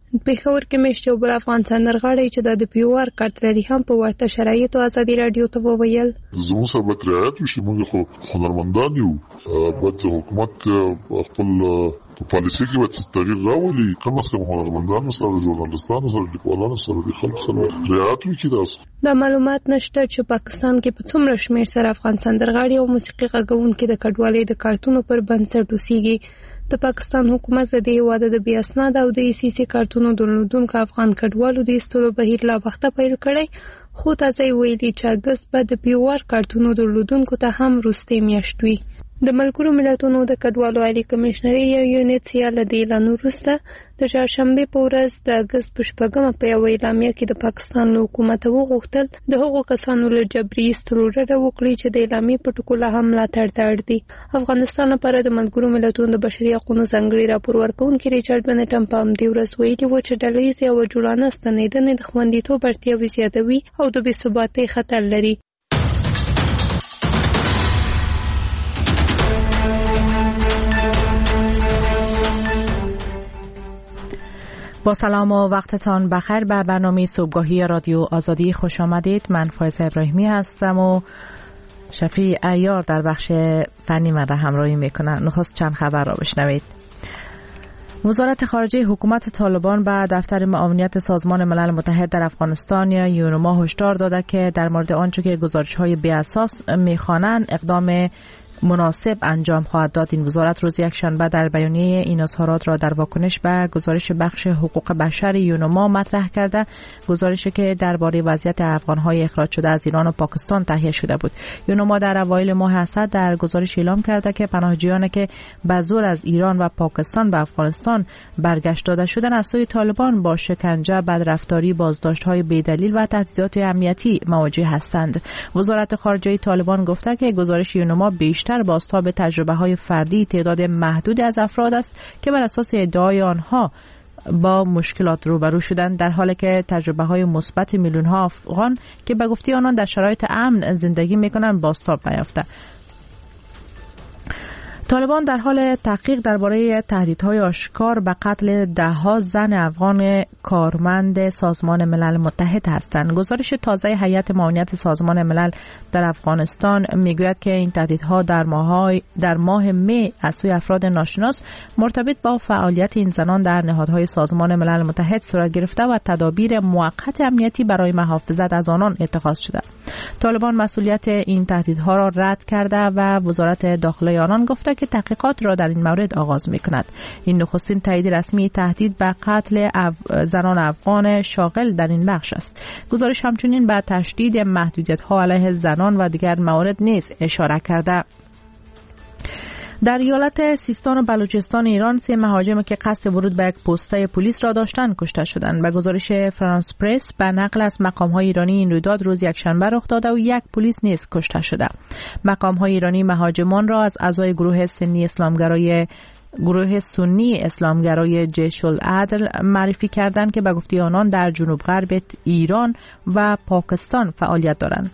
پېښور کې مېشت یو بل افغان سندرغاړی چې د پیوار کارت لري هم په ورته شرایطو ازادي راډیو ته وویل زموږ سره به رعایت وشي، موږ خو هنرمندان یو، باید حکومت خپل په پالیسي کې باید تغییر راولي، کم از کم هنرمندانو سره، ژورنالستانو سره، لیکوالانو سره، د خلکو سره رعایت وکړي. تاسو دا معلومات نشته چې پاکستان کې په څومره شمېر سره افغان سندرغاړي او موسیقي غږونکي د کډوالۍ د کارتونو پر بنسټ اوسېږي. د پاکستان حکومت د دې هېواد د بې اسناده او د سیاسي کارتونو درلودونکو افغان کډوالو د ایستلو بهیر لا وخته پیل کړی، خو تازه یې ویلي چې اګست به د پیوار کارتونو درلودونکو ته هم وروستۍ میاشت وي. د ملګرو ملتونو د کډوالو عالی کمشنري یو یونټ یې له دې اعلان وروسته د چهارشنبې په ورځ د اګست په شپږمه په یوه اعلامیه کې د پاکستان له حکومته وغوښتل د هغو کسانو له جبري ایستلو ډډه وکړي چې د اعلامیې په ټکو لا هم ملاتړ ته اړ دي. افغانستان لپاره د ملګرو ملتونو د بشري حقوقو ځانګړي راپور ورکوونکي ریچارډ بنټم په همدې ورځ ویلي و چې ډله ییزې او جوړانه ستنېدنې د خوندیتوب اړتیاوې زیاتوي او د بې ثباتۍ خطر لري. با سلام و وقتتان بخیر. به برنامه صبحگاهی رادیو آزادی خوش آمدید. من فایزه ابراهیمی هستم و شفیع عیار در بخش فنی من را همراهی میکنه. نخست چند خبر را بشنوید. وزارت خارجه حکومت طالبان به دفتر معاونیت سازمان ملل متحد در افغانستان یا یونما هشدار داده که در مورد آنچه که گزارش‌های بی اساس می‌خوانند اقدام مناسب انجام خواهد داد. این وزارت روز یکشنبه در بیانیه این اظهارات را در واکنش به گزارش بخش حقوق بشر یونما مطرح کرده، گزارشی که درباره وضعیت افغان‌های اخراج شده از ایران و پاکستان تهیه شده بود. یونما در اوایل ماه اسد در گزارش اعلام کرده که پناهجویانی که به زور از ایران و پاکستان به افغانستان برگشت داده شدند از سوی طالبان با شکنجه، بدرفتاری، بازداشت‌های بی‌دلیل و تهدیدات امنیتی مواجه هستند. وزارت خارجه طالبان گفته که گزارش یونما بیشتر بازتاب تجربه‌های فردی تعداد محدودی از افراد است که بر اساس ادعای آنها با مشکلات روبرو شدند، در حالی که تجربه‌های مثبت میلیون‌ها افغان که به گفته آنان در شرایط امن زندگی می‌کنند بازتاب نیافته. طالبان در حال تحقیق درباره تهدیدهای آشکار به قتل ده‌ها زن افغان کارمند سازمان ملل متحد هستند. گزارش تازه هیئت معاونیت سازمان ملل در افغانستان میگوید که این تهدیدها در ماه در ماه می از سوی افراد ناشناس مرتبط با فعالیت این زنان در نهادهای سازمان ملل متحد صورت گرفته و تدابیر موقت امنیتی برای محافظت از آنان اتخاذ شده. طالبان مسئولیت این تهدیدها را رد کرده و وزارت داخله آنان گفته که تحقیقات را در این مورد آغاز می‌کند. این نخستین تایید رسمی تهدید به قتل اف... زنان افغان شاغل در این بخش است. گزارش همچنین به تشدید محدودیت‌ها علیه زنان و دیگر موارد نیز اشاره کرده. در ایالت سیستان و بلوچستان ایران سه مهاجم که قصد ورود به یک پسته پلیس را داشتند کشته شدند. به گزارش فرانس پرس به نقل از مقام‌های ایرانی این رویداد روز یکشنبه رخ داده و یک پلیس نیز کشته شده. مقام‌های ایرانی مهاجمان را از اعضای گروه سنی اسلامگرای گروه سنی اسلامگرای جیش العدل معرفی کردند که به گفته آنان در جنوب غرب ایران و پاکستان فعالیت دارند.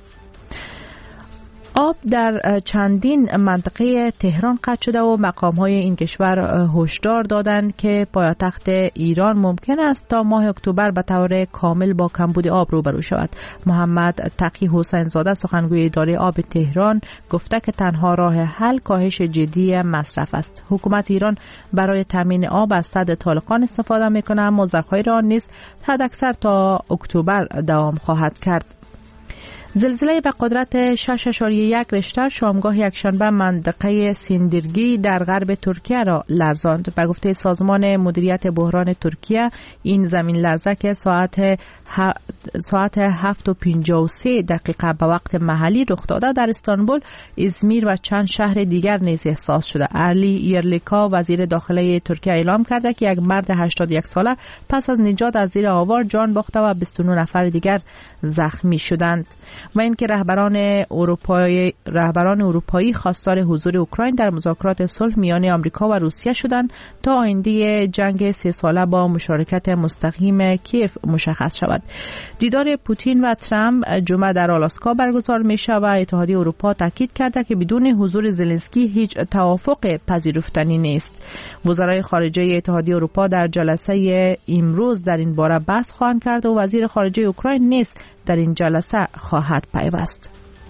آب در چندین منطقه تهران قطع شده و مقام‌های این کشور هشدار دادند که پایتخت ایران ممکن است تا ماه اکتبر به طور کامل با کمبود آب روبرو شود. محمد تقی حسین زاده سخنگوی اداره آب تهران گفته که تنها راه حل کاهش جدی مصرف است. حکومت ایران برای تامین آب از سد طالقان استفاده می‌کند، اما ذخایر آن نیز حداکثر تا اکتبر دوام خواهد کرد. زلزله به قدرت شش اشاریه یک ریشتر شامگاه یکشنبه منطقه سیندرگی در غرب ترکیه را لرزاند. به گفته سازمان مدیریت بحران ترکیه این زمین لرزه که ساعت ه... ساعت هفت و پنجاه و سه دقیقه به وقت محلی رخ داده در استانبول، ازمیر و چند شهر دیگر نیز احساس شده. علی ایرلیکا وزیر داخله ترکیه اعلام کرده که یک مرد هشتاد و یک ساله پس از نجات از زیر آوار جان باخته و بیست و نه نفر دیگر زخمی شدند. و اینکه رهبران اروپایی رهبران اروپایی خواستار حضور اوکراین در مذاکرات صلح میان آمریکا و روسیه شدند تا آینده جنگ سه ساله با مشارکت مستقیم کیف مشخص شود. دیدار پوتین و ترامپ جمعه در آلاسکا برگزار میشه و اتحادیه اروپا تاکید کرده که بدون حضور زلنسکی هیچ توافق پذیرفتنی نیست. وزرای خارجه اتحادیه اروپا در جلسه امروز در این باره بحث خواهند کرد و وزیر خارجه اوکراین نیز در این جلسه خواهد پیوست.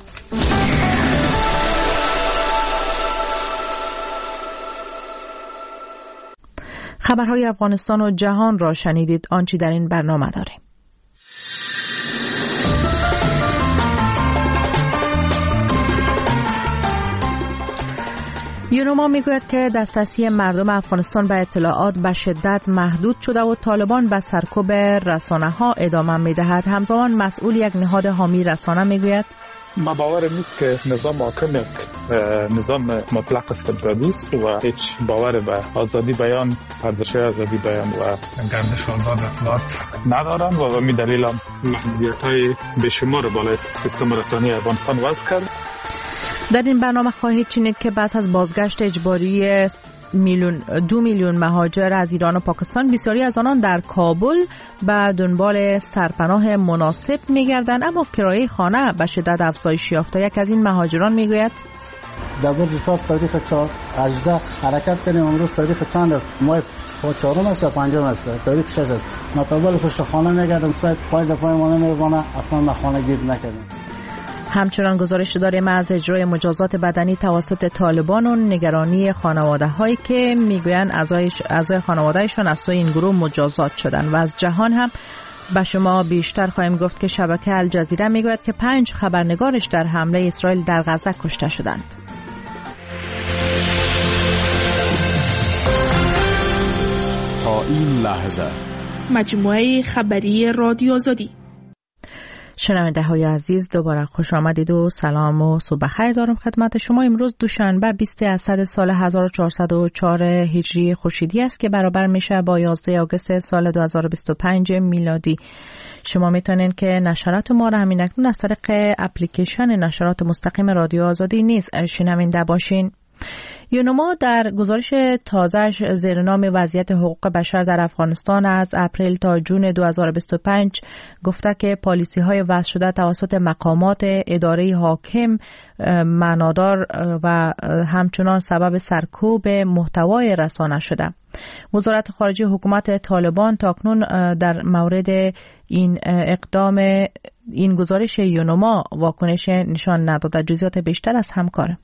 خبرهای افغانستان و جهان را شنیدید. آنچه در این برنامه داریم. یونما میگوید که دسترسی مردم افغانستان به اطلاعات به شدت محدود شده و طالبان به سرکوب رسانه ها ادامه میدهد. همزمان مسئول یک نهاد حامی رسانه میگوید ما باور نیست که نظام حاکم نظام مطلق استبدادی است و هیچ باور به آزادی بیان، پرداشه آزادی بیان و گردش آزاد اطلاعات ندارند و به این دلیل هم محدودیت‌های بیشمار بالای سیستم رسانه‌ای افغانستان وضع کرد. در این برنامه خواهید شنید که بعد از بازگشت اجباری میلیون دو میلیون مهاجر از ایران و پاکستان، بسیاری از آنان در کابل به دنبال سرپناه مناسب می‌گردند، اما کرایه خانه به شدت افزایش یافته. یک از این مهاجران میگوید در برج چهار تاریخ چهار هجده حرکت کنیم. امروز تاریخ چند است؟ ماه چهارم است یا پنجم است؟ تاریخ شش است. مطابق پشت خانه میگردم، سایت پای دفعه ما نمی‌بانه، اصلا ما خانه گیر نکردیم. همچنان گزارش داریم از اجرای مجازات بدنی توسط طالبان و نگرانی خانواده هایی که میگویند اعضای اعضای خانوادهشان از سوی این گروه مجازات شدند. و از جهان هم به شما بیشتر خواهیم گفت که شبکه الجزیره میگوید که پنج خبرنگارش در حمله اسرائیل در غزه کشته شدند. تا این لحظه مجموعه خبری رادیو آزادی. شنونده های عزیز، دوباره خوش آمدید و سلام و صبح بخیر دارم خدمت شما. امروز دوشنبه بیست اسد سال هزار و چهارصد و چهار هجری خورشیدی است که برابر میشه با یازده آگوست سال دو هزار و بیست و پنج میلادی. شما میتونین که نشرات ما را همین اکنون از طریق اپلیکیشن نشرات مستقیم رادیو آزادی نیز شنونده باشین. یونما در گزارش تازه‌اش زیر نام وضعیت حقوق بشر در افغانستان از اپریل تا جون دو هزار و بیست و پنج گفته که پالیسی‌های وضع شده توسط مقامات اداره حاکم معنادار و همچنان سبب سرکوب محتوای رسانه شده. وزارت خارجه حکومت طالبان تاکنون در مورد این اقدام این گزارش یونما واکنش نشان نداده. جزئیات بیشتر از همکارم.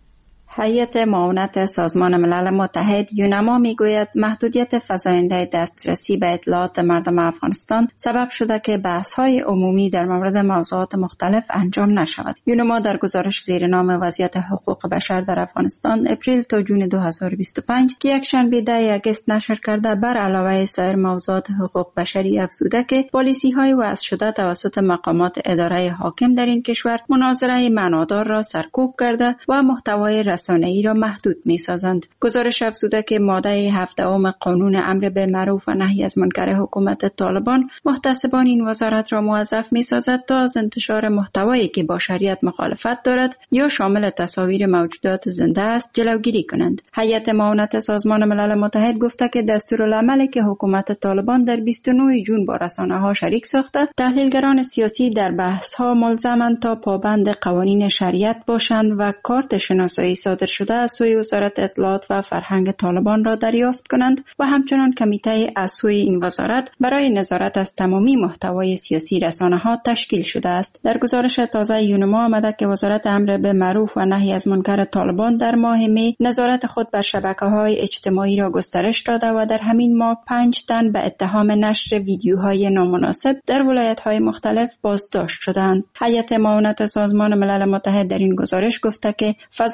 هیئت معاونت سازمان ملل متحد یونما میگوید محدودیت فزاینده دسترسی به اطلاعات مردم افغانستان سبب شده که بحث‌های عمومی در مورد موضوعات مختلف انجام نشود. یونما در گزارش زیر نام وضعیت حقوق بشر در افغانستان اپریل تا جون دو هزار و بیست و پنج که یک شنبه ده آگوست نشر کرده، بر علاوه سایر موضوعات حقوق بشری افزوده که پالیسی‌های وضع شده توسط مقامات اداره حاکم در این کشور مناظره معنادار را سرکوب کرده و محتوای رسانه‌ای را محدود می‌سازند. گزارش افزوده که ماده هفدهم قانون امر به معروف و نهی از منکر حکومت طالبان محتسبان این وزارت را موظف می‌سازد تا از انتشار محتوایی که با شریعت مخالفت دارد یا شامل تصاویر موجودات زنده است جلوگیری کنند. هیئت معاونت سازمان ملل متحد گفته که دستورالعملی که حکومت طالبان در بیست و نه جون با رسانه‌ها شریک ساخته، تحلیلگران سیاسی در بحث‌ها ملزمند تا پابند قوانین شریعت باشند و کارت شناسایی صادر شده از سوی وزارت اطلاعات و فرهنگ طالبان را دریافت کنند و همچنان کمیته از سوی این وزارت برای نظارت از تمامی محتوای سیاسی رسانه‌ها تشکیل شده است. در گزارش تازه یونما آمده که وزارت امر به معروف و نهی از منکر طالبان در ماه می نظارت خود بر شبکه‌های اجتماعی را گسترش داده و در همین ماه پنج تن به اتهام نشر ویدیوهای نامناسب در ولایت‌های مختلف بازداشت شدند. هیئت معاونت سازمان ملل متحد در این گزارش گفته که فضای رسانه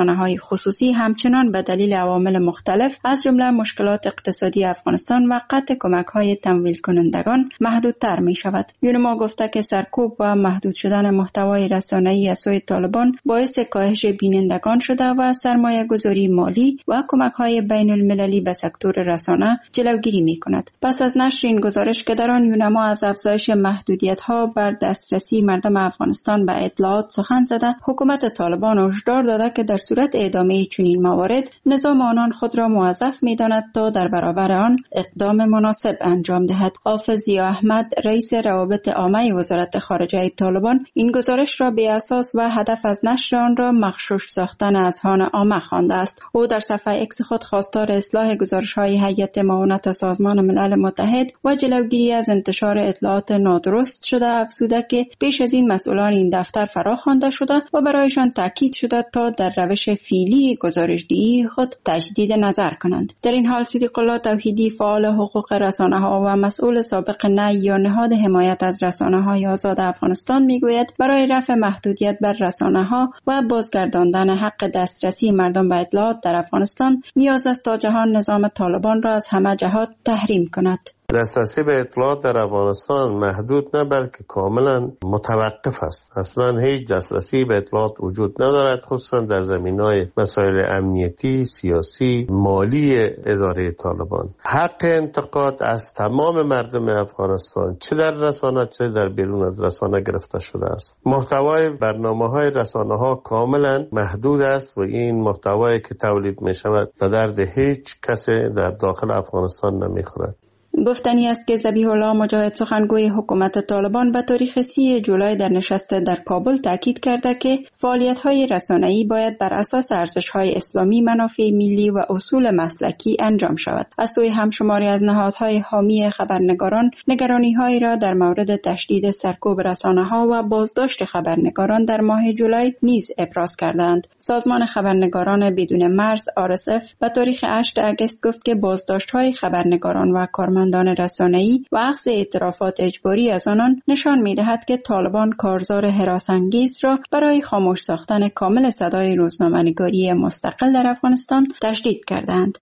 رسانه‌های خصوصی همچنان به دلیل عوامل مختلف از جمله مشکلات اقتصادی افغانستان و قطع کمک‌های تمویل کنندگان محدودتر می‌شود. یونما گفته که سرکوب و محدود شدن محتوای رسانه‌ای از سوی طالبان باعث کاهش بینندگان شده و سرمایه‌گذاری مالی و کمک‌های بین‌المللی به سکتور رسانه جلوگیری می‌کند. پس از نشر این گزارش که در آن یونما از افزایش محدودیت‌ها بر دسترسی مردم افغانستان به اطلاعات سخن زده، حکومت طالبان هشدار داده که در صورت ادامه چنین موارد نظام آنان خود را موظف می‌داند تا در برابر آن اقدام مناسب انجام دهد. حافظ ضیا احمد، رئیس روابط عامه وزارت خارجه طالبان، این گزارش را بی اساس و هدف از نشر آن را مغشوش ساختن اذهان عامه خوانده است. او در صفحه اکس خود خواستار اصلاح گزارش‌های هیئت معاونت سازمان ملل متحد و جلوگیری از انتشار اطلاعات نادرست شده افزوده که پیش از این مسئولان این دفتر فرا خوانده شده و برایشان تاکید شده تا در روش فعلی گزارش‌دهی خود تجدید نظر کنند. در این حال صدیق الله توحیدی، فعال حقوق رسانه‌ها و مسئول سابق نی یا نهاد حمایت از رسانه‌های آزاد افغانستان میگوید برای رفع محدودیت بر رسانه‌ها و بازگرداندن حق دسترسی مردم به اطلاعات در افغانستان نیاز است تا جهان نظام طالبان را از همه جهات تحریم کند. دسترسی به اطلاعات در افغانستان محدود نه بلکه کاملا متوقف است. اصلا هیچ دسترسی به اطلاعات وجود ندارد، خصوصا در زمینهای مسائل امنیتی، سیاسی، مالی اداره طالبان. حق انتقاد از تمام مردم افغانستان چه در رسانه چه در بیرون از رسانه گرفته شده است. محتوای برنامه‌های رسانه‌ها کاملا محدود است و این محتوایی که تولید می‌شود به درد هیچ کسی در داخل افغانستان نمی‌خورد. گفتنی است که ذبیح الله مجاهد، سخنگوی حکومت طالبان، به تاریخ سی جولای در نشست در کابل تاکید کرده که فعالیت‌های رسانه‌ای باید بر اساس ارزش‌های اسلامی، منافع ملی و اصول مسلکی انجام شود. از سوی همشماری از نهادهای حامی خبرنگاران نگرانی‌هایی را در مورد تشدید سرکوب رسانه‌ها و بازداشت خبرنگاران در ماه جولای نیز ابراز کردند. سازمان خبرنگاران بدون مرز آر اس اف به تاریخ هشتم آگوست گفت که بازداشت‌های خبرنگاران و کارمندان رسانه‌ای و اخذ اعترافات اجباری از آنان نشان می‌دهد که طالبان کارزار هراس‌انگیز را برای خاموش ساختن کامل صدای روزنامه‌نگاری مستقل در افغانستان تشدید کردند.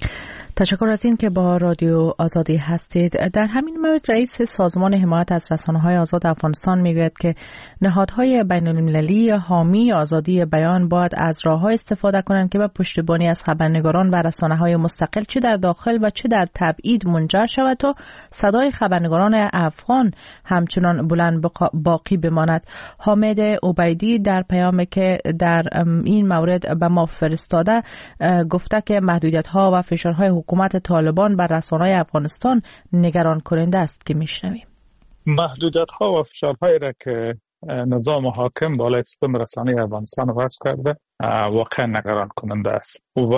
تشکر از این که با رادیو آزادی هستید. در همین مورد رئیس سازمان حمایت از رسانه‌های آزاد افغانستان میگوید که نهادهای بین‌المللی حامی آزادی بیان باید از راه‌های استفاده کنند که به پشتیبانی از خبرنگاران و رسانه‌های مستقل چه در داخل و چه در تبعید منجر شود تا صدای خبرنگاران افغان همچنان بلند باقی بماند. حامد عبیدی در پیامی که در این مورد به ما فرستاده گفته که محدودیت‌ها و فشارهای حکومت طالبان بر رسانه‌های افغانستان نگران کننده است که میشنویم. محدودیت‌ها و فشارهایی را که نظام حاکم بالای سیستم رسانه‌ای افغانستان وضع کرده واقعا نگران کننده است و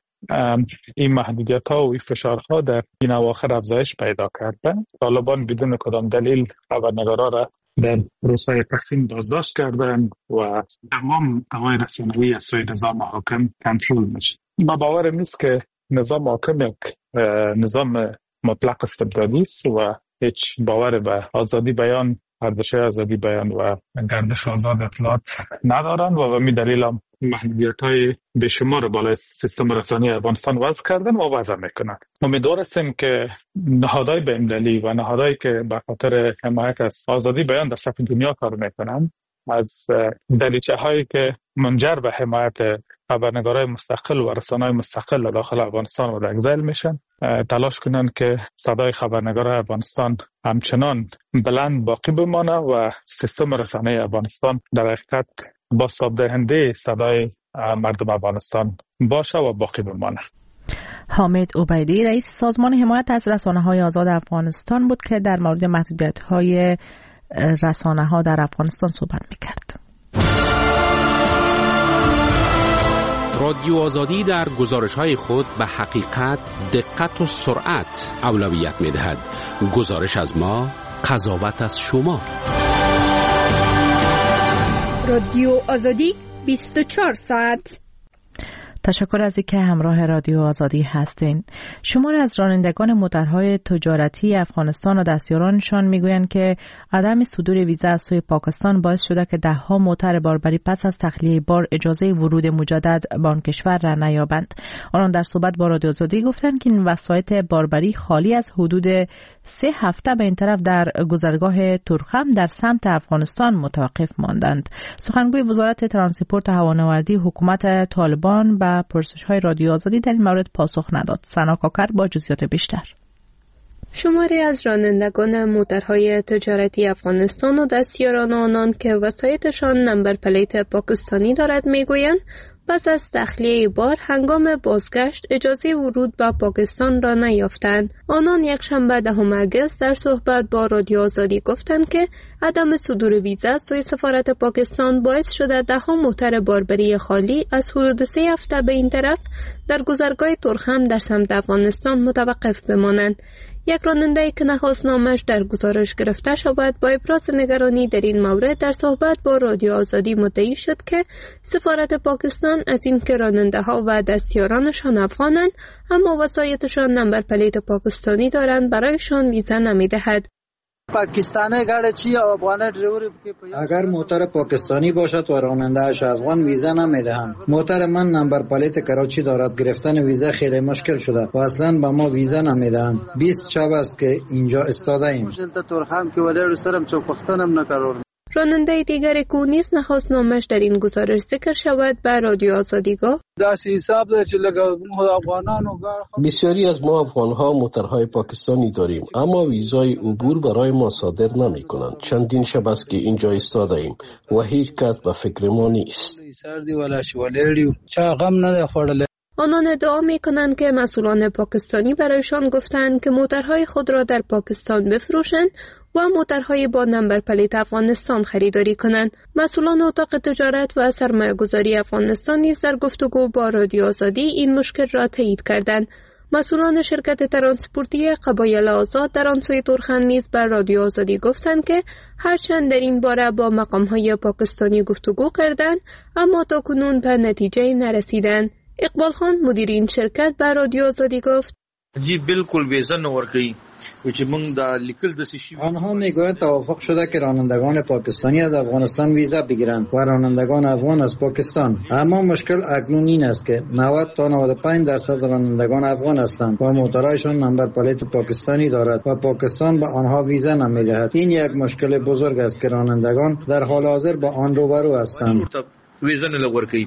این محدودیت‌ها و این فشارها در این اواخر افزایش پیدا کرده. طالبان بدون کدام دلیل خبرنگارا را در روزهای پسین بازداشت کردن و تمام محتوای رسانه‌ای از سوی نظام حاکم کنترل میشه. ما باورم نیست که نظام حاکم یک نظام مطلق استبدادی است و هیچ باور به آزادی بیان، ارزش آزادی بیان و گردش آزاد اطلاعات ندارن و به می دلیل هم محدودیت‌های بیشمار بالای سیستم رسانه‌ای افغانستان وضع کردن و وضع میکنن. امیدوار هستیم که نهادهای بین‌المللی و نهادهایی که به خاطر حمایت از آزادی بیان در سطح دنیا کار میکنن از دریچه‌هایی که منجر به حمایت خبرنگارای مستقل و رسانه‌های مستقل داخل افغانستان و در اگزیل میشن تلاش کنن که صدای خبرنگارای افغانستان همچنان بلند باقی بمانه و سیستم رسانه‌ای افغانستان در حقیقت بازتاب دهنده صدای مردم افغانستان باشه و باقی بمانه. حامد عبیدی رئیس سازمان حمایت از رسانه‌های آزاد افغانستان بود که در مورد محدودیت‌های رسانه‌ها در افغانستان صحبت می‌کرد. رادیو آزادی در گزارش‌های خود به حقیقت، دقت و سرعت اولویت می‌دهد. گزارش از ما، قضاوت از شما. رادیو آزادی بیست و چهار ساعت. تشکر از اینکه همراه رادیو آزادی هستین. شماری از رانندگان موترهای تجارتی افغانستان و دستیارانشان میگویند که عدم صدور ویزا از سوی پاکستان باعث شده که دهها موتر باربری پس از تخلیه بار اجازه ورود مجدد به آن کشور را نیابند. آنان در صحبت با رادیو آزادی گفتند که این وسایط باربری خالی از حدود سه هفته به این طرف در گذرگاه تورخم در سمت افغانستان متوقف ماندند. سخنگوی وزارت ترانسپورت هوانوردی حکومت طالبان به پرسش‌های رادیو آزادی در این مورد پاسخ نداد. سنا کاکر با جزئیات بیشتر. شماری از رانندگان موترهای تجارتی افغانستان و دستیاران آنان که وسایطشان نمبر پلیت پاکستانی دارد میگویند پس از تخلیه بار هنگام بازگشت اجازه ورود به پاکستان را نیافتند. آنان یک شنبه دهم اگست در صحبت با رادیو آزادی گفتند که عدم صدور ویزا سوی سفارت پاکستان باعث شده دهها موتر باربری خالی از حدود سه هفته به این طرف در گذرگاه تورخم در سمت افغانستان متوقف بمانند. یک راننده که نخواست نامش در گزارش گرفته شود با ابراز نگرانی در این مورد در صحبت با رادیو آزادی مدعی شد که سفارت پاکستان از این که راننده ها و دستیارانشان افغانند اما وسایطشان نمبر پلیت پاکستانی دارند برایشان ویزا نمیدهد. پاکستانی گاڑی چی افغان ڈرائیور اگر موتر پاکستانی باشد و راننده اش افغان ویزا نمیدهند. موتر من نمبر پلیت کراچی دارد، گرفتن ویزا خیلی مشکل شده و اصلا به ما ویزا نمیدهند. بیست شب است که اینجا استاده ایم. راننده دیگر که نیز نخواست نامش در این گزارش ذکر شود به رادیو آزادی گفت بسیاری از ما افغان‌ها موترهای پاکستانی داریم اما ویزای عبور برای ما صادر نمی کنند. چندین شب است که اینجا ایستاده ایم و هیچ کس به فکر ما نیست. آنان ادعا می کنند که مسئولان پاکستانی برایشان گفتند که موترهای خود را در پاکستان بفروشند و موترهای با نمبر پلیت افغانستان خریداری کنند. مسئولان اتاق تجارت و سرمایه‌گذاری افغانستان نیز در گفتگو با رادیو آزادی این مشکل را تایید کردند. مسئولان شرکت ترانسپورتی قبایل آزاد در آن سوی تورخم نیز بر رادیو آزادی گفتند که هرچند در این باره با مقام‌های پاکستانی گفتگو کردند اما تاکنون به نتیجه نرسیدند. اقبال خان مدیر این شرکت به رادیو آزادی گفت جی بالکل ویزا نورکی چې موږ د لیکل د سشي آنها میگویند توافق شده که رانندگان پاکستانی از افغانستان ویزا بگیرند و رانندگان افغان از پاکستان. اما مشکل اکنون این است که نود تا نود و پنج درصد رانندگان افغان هستند و موترایشان نمبر پلیت پاکستانی دارد و پاکستان به آنها ویزا نمیدهد. این یک مشکل بزرگ است که رانندگان در حال حاضر با آن روبرو هستند. ویزا نلورکی.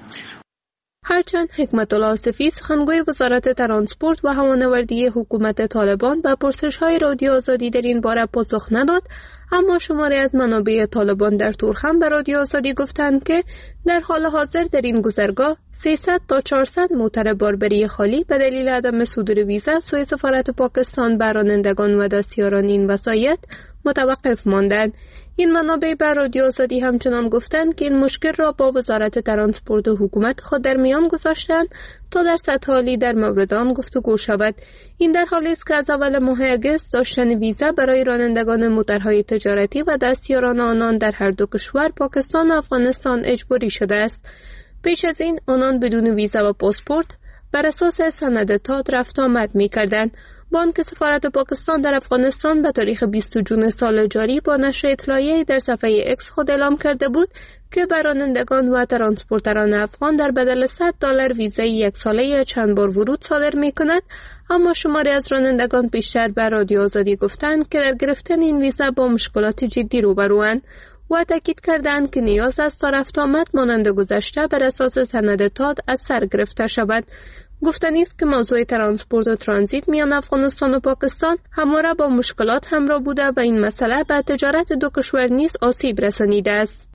هرچند حکمت الله آصفی سخنگوی وزارت ترانسپورت و هوانوردی حکومت طالبان به پرسش‌های رادیو آزادی در این باره پاسخ نداد، اما شماری از منابع طالبان در تورخم به رادیو آزادی گفتند که در حال حاضر در این گذرگاه سیصد تا چهارصد موتر باربری خالی به دلیل عدم صدور ویزا سوی سفارت پاکستان بر رانندگان و دستیاران این وسایط متوقف ماندند. این منابع بر رادیو آزادی همچنان گفتند که این مشکل را با وزارت ترانسپورت و حکومت خود در میان گذاشتند تا در سطح عالی در مورد آن گفتگو شود. این در حالی است که از اول ماه اگست داشتن ویزا برای رانندگان موترهای تجارتی و دستیاران آنان در هر دو کشور پاکستان و افغانستان اجباری شده است. پیش از این آنان بدون ویزا و پاسپورت بر اساس سند تاد رفت آمد می‌کردند. بانک سفارت پاکستان در افغانستان به تاریخ بیست جون سال جاری با نشر اطلاعیه‌ای در صفحه اکس خود اعلام کرده بود که بر رانندگان و ترانسپورتران افغان در بدل صد دلار ویزای یک ساله چند بار ورود صادر می‌کند، اما شماری از رانندگان بیشتر بر رادیو آزادی گفتند که در گرفتن این ویزا با مشکلات جدی روبروند و تاکید کردند که نیاز است تا رفت آمد مانند گذشته بر اساس سند تاد از سر گرفته شود. گفتنی است که موضوع ترانسپورت و ترانزیت میان افغانستان و پاکستان همواره با مشکلات همراه بوده و این مسئله به تجارت دو کشور نیز آسیب رسانیده است.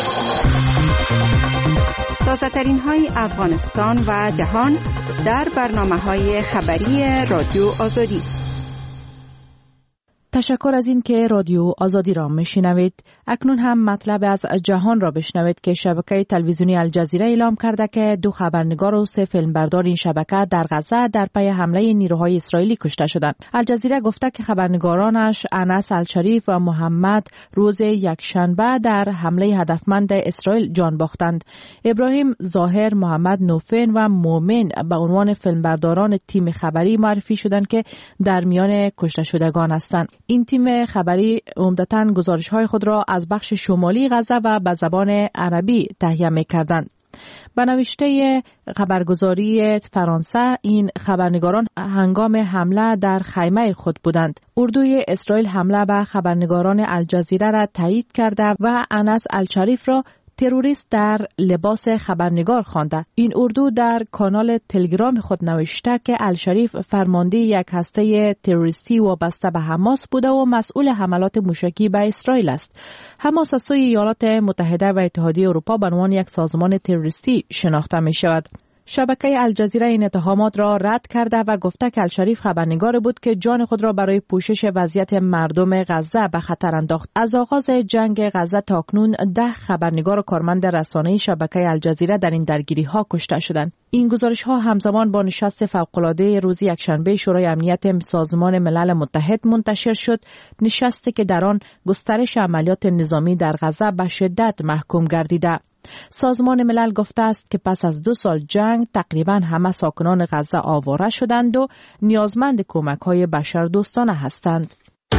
تازه‌ترین های افغانستان و جهان در برنامه‌های خبری رادیو آزادی. تشکر از این که رادیو آزادی را میشنوید. اکنون هم مطلب از جهان را بشنوید که شبکه تلویزیونی الجزیره اعلام کرده که دو خبرنگار و سه فیلمبردار این شبکه در غزه در پی حمله نیروهای اسرائیلی کشته شدند. الجزیره گفته که خبرنگارانش انس الشریف و محمد روز یکشنبه در حمله هدفمند اسرائیل جان باختند. ابراهیم ظاهر، محمد نوفین و مومن به عنوان فیلمبرداران تیم خبری معرفی شدند که در میان کشته شدگان هستند. این تیم خبری عمدتاً گزارش‌های خود را از بخش شمالی غزه و به زبان عربی تهیه می‌کردند. به نوشته خبرگزاری فرانسه این خبرنگاران هنگام حمله در خیمه خود بودند. اردوی اسرائیل حمله به خبرنگاران الجزیره را تایید کرده و انس الشریف را تروریست در لباس خبرنگار خوانده. این اردو در کانال تلگرام خود نوشته که الشریف فرمانده یک هسته تروریستی وابسته به حماس بوده و مسئول حملات موشکی به اسرائیل است. حماس از سوی ایالات متحده و اتحادیه اروپا به عنوان یک سازمان تروریستی شناخته می شود. شبکه الجزیره این اتهامات را رد کرده و گفته که الشریف خبرنگار بود که جان خود را برای پوشش وضعیت مردم غزه به خطر انداخت. از آغاز جنگ غزه تا اکنون ده خبرنگار و کارمند رسانه‌ای شبکه الجزیره در این درگیری ها کشته شدند. این گزارش ها همزمان با نشست فوق‌العاده روز یکشنبه شورای امنیت سازمان ملل متحد منتشر شد، نشستی که در آن گسترش عملیات نظامی در غزه به شدت محکوم گردیده. سازمان ملل گفته است که پس از دو سال جنگ تقریباً همه ساکنان غزه آواره شدند و نیازمند کمک‌های بشردوستانه هستند.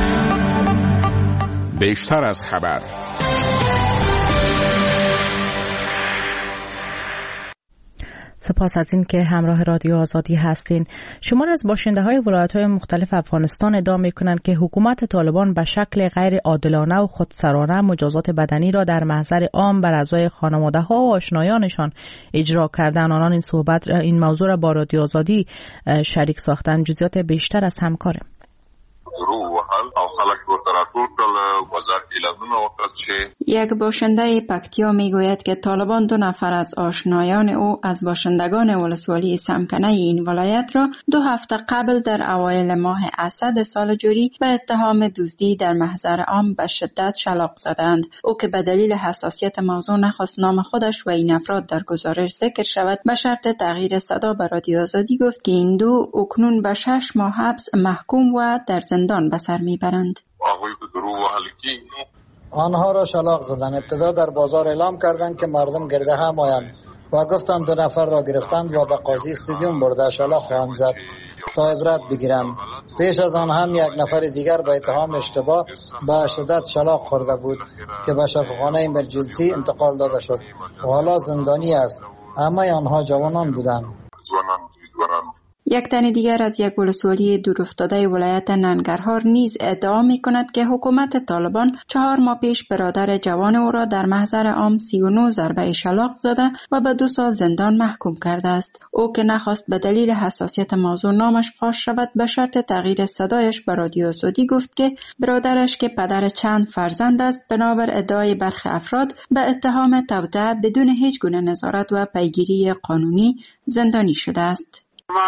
بیشتر از خبر. سپاس از این که همراه رادیو آزادی هستین. شمار از باشنده های ولایت های مختلف افغانستان ادعا می کنند که حکومت طالبان به شکل غیر عادلانه و خودسرانه مجازات بدنی را در محضر عام بر اعضای خانواده ها و آشنایانشان اجرا کردند. آنان این صحبت این موضوع را با رادیو آزادی شریک ساختند. جزئیات بیشتر از همکارم. یک باشنده پکتیا میگوید که طالبان دو نفر از آشنایان او از باشندگان ولسوالی سمکنه این ولایت را دو هفته قبل در اوایل ماه اسد سال جاری به اتهام دزدی در محضر عام به شدت شلاق زدند. او که به دلیل حساسیت موضوع نخواست نام خودش و این افراد در گزارش ذکر شود، به شرط تغییر صدا به رادیو آزادی گفت که این دو اکنون به شش ماه حبس محکوم و در زندان به سر میبرند. آنها را شلاق زدند. ابتدا در بازار اعلام کردند که مردم گرده هم آیند و گفتند دو نفر را گرفتند و به قاضی استادیوم برده شلاق خواهند زد تا عبرت بگیرند. پیش از آن هم یک نفر دیگر به اتهام اشتباه به شدت شلاق خورده بود که به شفاخانه امرجنسی انتقال داده شد و حالا زندانی است. همه آنها جوانان بودند. یک تن دیگر از یک ولسوالی دورافتاده ولایت ننگرهار نیز ادعا می کند که حکومت طالبان چهار ماه پیش برادر جوان او را در محضر عام سی و نه ضربه شلاق زده و به دو سال زندان محکوم کرده است. او که نخواست به دلیل حساسیت موضوع نامش فاش شود، به شرط تغییر صدایش به رادیو آزادی گفت که برادرش که پدر چند فرزند است، بنابر ادعای برخی افراد به اتهام توطئه بدون هیچ گونه نظارت و پیگیری قانونی زندانی شده است.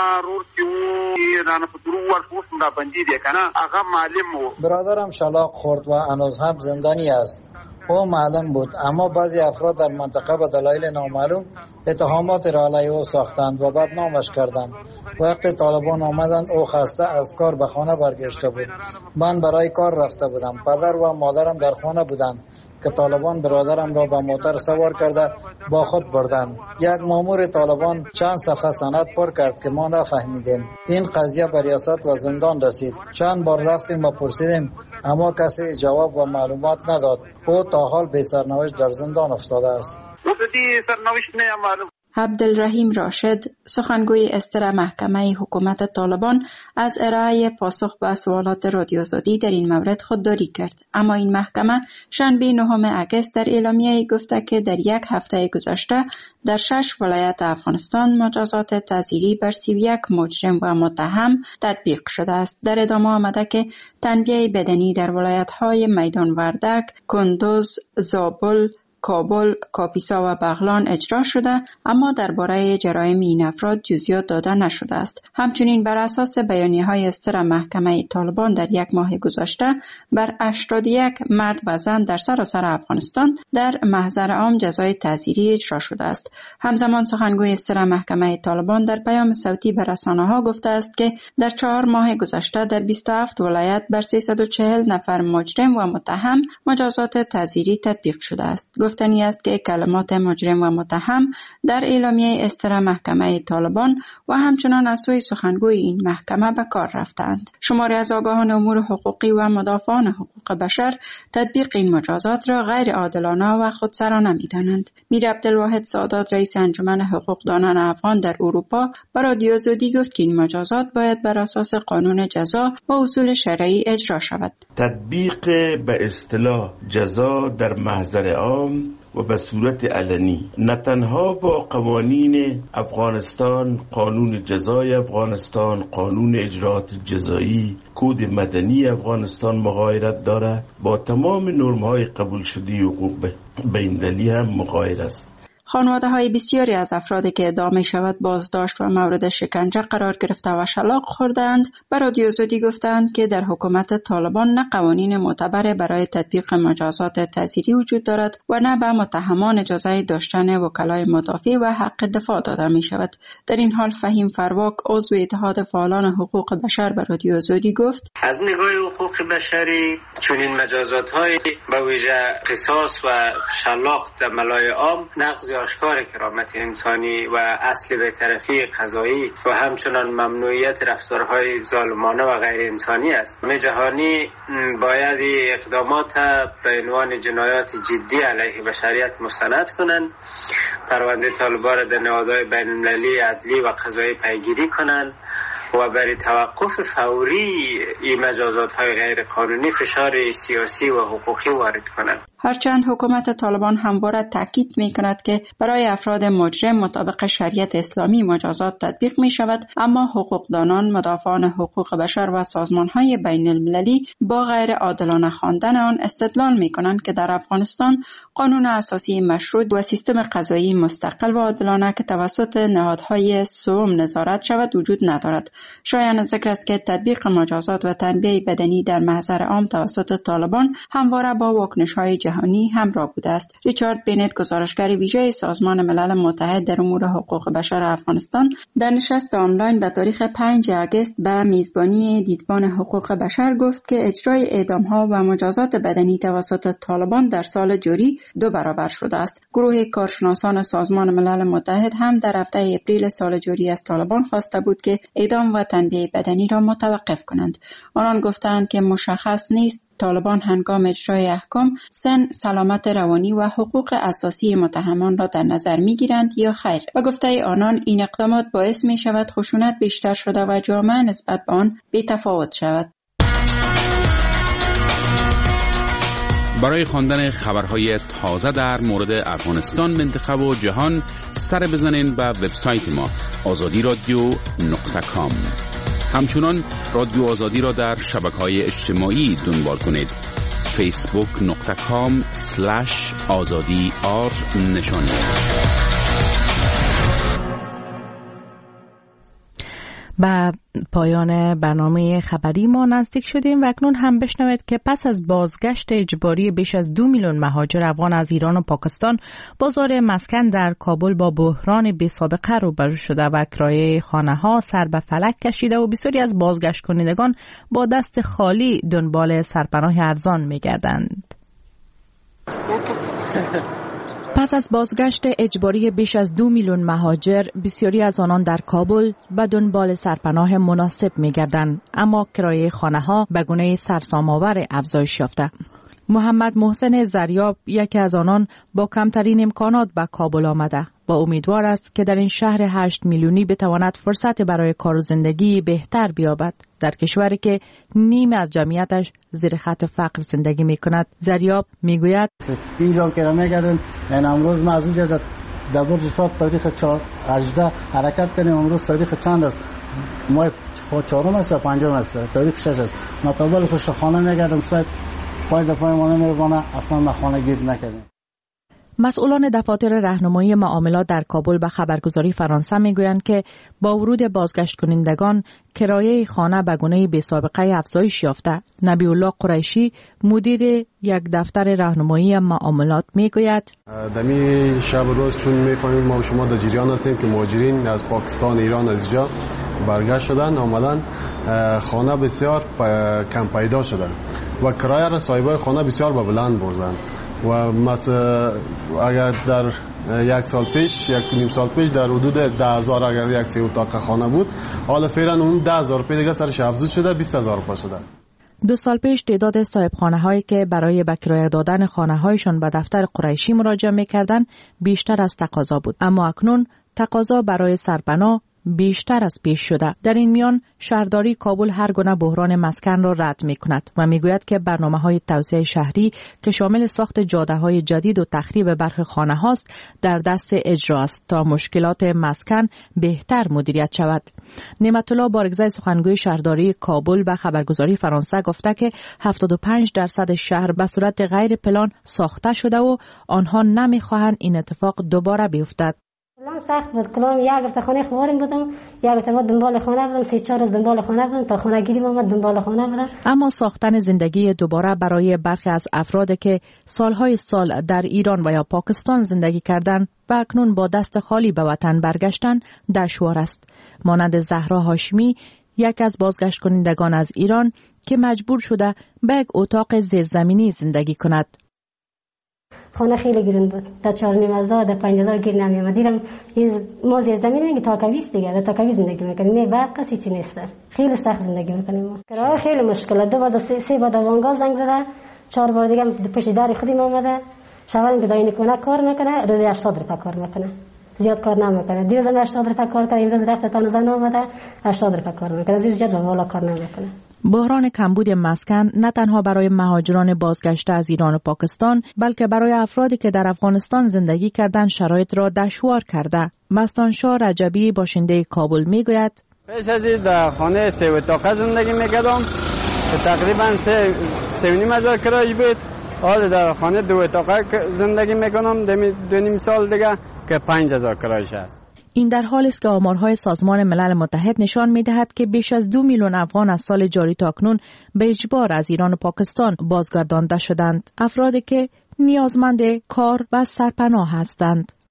برادرم شلاق خورد و هنوز هم زندانی است. او معلم بود، اما بعضی افراد در منطقه به دلایل نامعلوم اتهامات را علیه او ساختند و بدنامش کردند. وقتی طالبان آمدند او خسته از کار به خانه برگشته بود. من برای کار رفته بودم. پدر و مادرم در خانه بودند که طالبان برادرم را به موتر سوار کرده با خود بردند. یک مامور طالبان چند صفحه سند پر کرد که ما نفهمیدیم. این قضیه به ریاست و زندان رسید. چند بار رفتیم و پرسیدیم اما کسی جواب و معلومات نداد. او تا حال بی سرنوشت در زندان افتاده است. عبدالرحیم راشد، سخنگوی استر محکمه حکومت طالبان، از ارائه پاسخ به سوالات رادیو آزادی در این مورد خودداری کرد. اما این محکمه شنبه نهم اگست در اعلامیه گفته که در یک هفته گذشته در شش ولایت افغانستان مجازات تعزیری بر سی و یک مجرم و متهم تطبیق شده است. در ادامه آمده که تنبیه بدنی در ولایت‌های میدان وردک، کندوز، زابل، کابل، کاپیسا و بغلان اجرا شده، اما درباره جرایم این افراد جزئیات داده نشده است. همچنین بر اساس بیانیه‌های استر محکمه طالبان در یک ماه گذشته بر هشتاد و یک مرد و زن در سراسر افغانستان در محضر عام جزای تعزیری اجرا شده است. همزمان سخنگوی استر محکمه طالبان در پیام صوتی به رسانه‌ها گفته است که در چهار ماه گذشته در بیست و هفت ولایت بر سیصد و چهل نفر مجرم و متهم مجازات تعزیری تطبیق شده است. گفتنی است که کلمات مجرم و متهم در اعلامیه استر محکمه طالبان و همچنان از سوی سخنگوی این محکمه به کار رفتند. شماری از آگاهان امور حقوقی و مدافعان حقوق بشر تطبیق این مجازات را غیر عادلانه و خودسرانه می‌دانند. میر عبدالواحد سادات رئیس انجمن حقوقدانان افغان در اروپا به رادیو آزادی گفت که این مجازات باید بر اساس قانون جزا و اصول شرعی اجرا شود. تطبیق به اصطلاح جزا در محضر عام و به صورت علنی نه تنها با قوانین افغانستان، قانون جزای افغانستان، قانون اجراات جزایی، کد مدنی افغانستان مغایرت دارد، با تمام نرم‌های قبول شده حقوق بین‌المللی هم مغایر است. خانواده های بسیاری از افرادی که ادعا می شود بازداشت و مورد شکنجه قرار گرفته و شلاق خوردند به رادیو آزادی گفتند که در حکومت طالبان نه قوانین معتبر برای تطبیق مجازات تعزیری وجود دارد و نه به متهمان اجازه داشتن وکلای مدافع و حق دفاع داده می شود. در این حال فهیم فرواک عضو اتحاد فعالان حقوق بشر به رادیو آزادی گفت: از نگاه حقوق بشری چنین مجازات های به ویژه قصاص و شلاق در ملای عام نقض آشکار کرامت انسانی و اصل بی‌طرفی قضایی و همچنان ممنوعیت رفتارهای ظالمانه و غیر انسانی است. جامعه جهانی باید اقدامات به عنوان جنایات جدی علیه بشریت مستند کنند، پرونده طالبان را در نهادهای بین‌المللی عدلی و قضایی پیگیری کنند و برای توقف فوری این مجازات‌های غیر قانونی فشار سیاسی و حقوقی وارد کنند. هرچند حکومت طالبان همواره تاکید می‌کند که برای افراد مجرم مطابق شریعت اسلامی مجازات تطبیق می‌شود، اما حقوقدانان، مدافعان حقوق بشر و سازمان‌های بین‌المللی با غیر عادلانه خواندن آن استدلال می‌کنند که در افغانستان قانون اساسی مشروط و سیستم قضایی مستقل و عادلانه که توسط نهادهای سوم نظارت شود وجود ندارد. شایان ذکر است که تطبیق مجازات و تنبیه بدنی در محضر عام توسط طالبان همواره با واکنش‌های جهانی همراه بوده است. ریچارد بینت، گزارشگر ویژه سازمان ملل متحد در امور حقوق بشر افغانستان، در نشست آنلاین به تاریخ پنجم آگوست به میزبانی دیدبان حقوق بشر گفت که اجرای اعدام‌ها و مجازات بدنی توسط طالبان در سال جاری دو برابر شده است. گروه کارشناسان سازمان ملل متحد هم در هفته اپریل سال جاری از طالبان خواسته بود که اعدام و تنبیه بدنی را متوقف کنند. آنان گفتند که مشخص نیست طالبان هنگام اجرای احکام سن، سلامت روانی و حقوق اساسی متهمان را در نظر می‌گیرند یا خیر و گفته آنان این اقدامات باعث می شود خشونت بیشتر شده و جامعه نسبت به آن بی‌تفاوت شود. برای خواندن خبرهای تازه در مورد افغانستان، منطقه و جهان سر بزنین به وبسایت ما آزادی رادیو نقطه کام. همچنان رادیو آزادی را در شبکه‌های اجتماعی دنبال کنید. فیسبوک نقطه کام سلش آزادی آر نشانی. به پایان برنامه خبری ما نزدیک شدیم و اکنون هم بشنوید که پس از بازگشت اجباری بیش از دو میلیون مهاجر افغان از ایران و پاکستان، بازار مسکن در کابل با بحران بی سابقه روبرو شده و کرایه خانه ها سر به فلک کشیده و بسیاری از بازگشت کنندگان با دست خالی دنبال سرپناه ارزان می گردند. پس از بازگشت اجباری بیش از دو میلیون مهاجر، بسیاری از آنان در کابل به دنبال سرپناه مناسب می‌گردند، اما کرایه خانه‌ها به گونه سرسام‌آور افزایش یافته. محمد محسن زریاب یکی از آنان با کمترین امکانات به کابل آمده و امیدوار است که در این شهر هشت میلیونی بتواند فرصت برای کار و زندگی بهتر بیابد در کشوری که نیم از جمعیتش زیر خط فقر زندگی می کند. زریاب می گوید اینجا که میگردن این امروز ما از اونجا در برج چهار تاریخ چهار هجده حرکت کنیم. امروز تاریخ چند است؟ ما چهارم است یا پنجم است؟ تاریخ شش است. ما تا بال پشت خانه میگردم، صاحب پای دفعه ما نمیرونه، اصلا ما خانه گیر نکردیم. مسئولان دفاتر راهنمایی معاملات در کابل به خبرگزاری فرانسه میگویند که با ورود بازگشت کنندگان کرایه خانه به گونه بی‌سابقه افزایش یافته. نبی الله قریشی مدیر یک دفتر راهنمایی معاملات میگوید دمی شب روز چون میفهمیم ما و شما در جریان هستیم که مهاجرین از پاکستان ایران از اینجا برگشت شدن آمدن خانه بسیار کم پیدا شدن و کرایه را صاحبای خانه بسیار به بلند بردن و مثلا اگر در یک سال پیش یک نیم سال پیش در حدود ده هزار اگر یک سه اتاق خانه بود حالا فعلا اون ده هزار روپیه دیگه سرش افزود شده بیست هزار روپیه شده. دو سال پیش تعداد صاحب خانه هایی که برای به کرایه دادن خانه هایشان به دفتر قریشی مراجعه میکردند بیشتر از تقاضا بود، اما اکنون تقاضا برای سرپناه بیشتر از پیش شده. در این میان شهرداری کابل هر گونه بحران مسکن را رد می کند و می گوید که برنامه های توسعه شهری که شامل ساخت جاده های جدید و تخریب برخی خانه هاست در دست اجرا است تا مشکلات مسکن بهتر مدیریت شود. نعمت الله بارگزای سخنگوی شهرداری کابل به خبرگزاری فرانسه گفته که هفتاد و پنج درصد شهر به صورت غیر پلان ساخته شده و آنها نمی خواهند این اتفاق دوباره بیفتد. الان سخت بود. کلام یک هفته خانه خواریم بودم، یک هفته ما دنبال خانه بودم، سه چهار روز دنبال خانه بودم تا خانه گیریم اومد دنبال خانه بودم. اما ساختن زندگی دوباره برای برخی از افراد که سالهای سال در ایران و یا پاکستان زندگی کردند و اکنون با دست خالی به وطن برگشتن دشوار است. مانند زهرا هاشمی، یک از بازگشت کنندگان از ایران که مجبور شده به یک اتاق زیرزمینی زندگی کند. خانه خیلی گرون بود، تا چهار نیم هزار تا پنج هزار گیر نمی آمد. دیدم ما زیر زمین تا کویس دیگه، تا کویس زندگی میکنیم، نه بعد کسی چی نیست. خیلی سخت زندگی میکنیم ما. کرایه خیلی مشکله. دو بار سه, سه بار وانگا زنگ زده، چهار بار دیگه پشت در خودم اومده. شوال که داین کنه کار میکنه، روزی هشتاد روپیه کار میکنه. زیاد کار نمیکنه. دیروز هشتاد روپیه کار کرد، امروز رفت تا نزن اومده هشتاد روپیه کار میکنه. زیاد جد والا کار نمیکنه. بحران کمبود مسکن نه تنها برای مهاجران بازگشته از ایران و پاکستان بلکه برای افرادی که در افغانستان زندگی کردند شرایط را دشوار کرده. مستانشاه رجبی باشنده کابل میگوید پیش از این در خانه سه اتاقه زندگی میکردم که تقریبا سه سه و نیم هزار کرایه بود. حالا در خانه دو اتاقه زندگی میکنم دو نیم سال دیگه که پنج هزار کرایه است. این در حالی است که آمارهای سازمان ملل متحد نشان می‌دهد که بیش از دو میلیون افغان از سال جاری تا اکنون به اجبار از ایران و پاکستان بازگردانده شدند، افرادی که نیازمند کار و سرپناه هستند.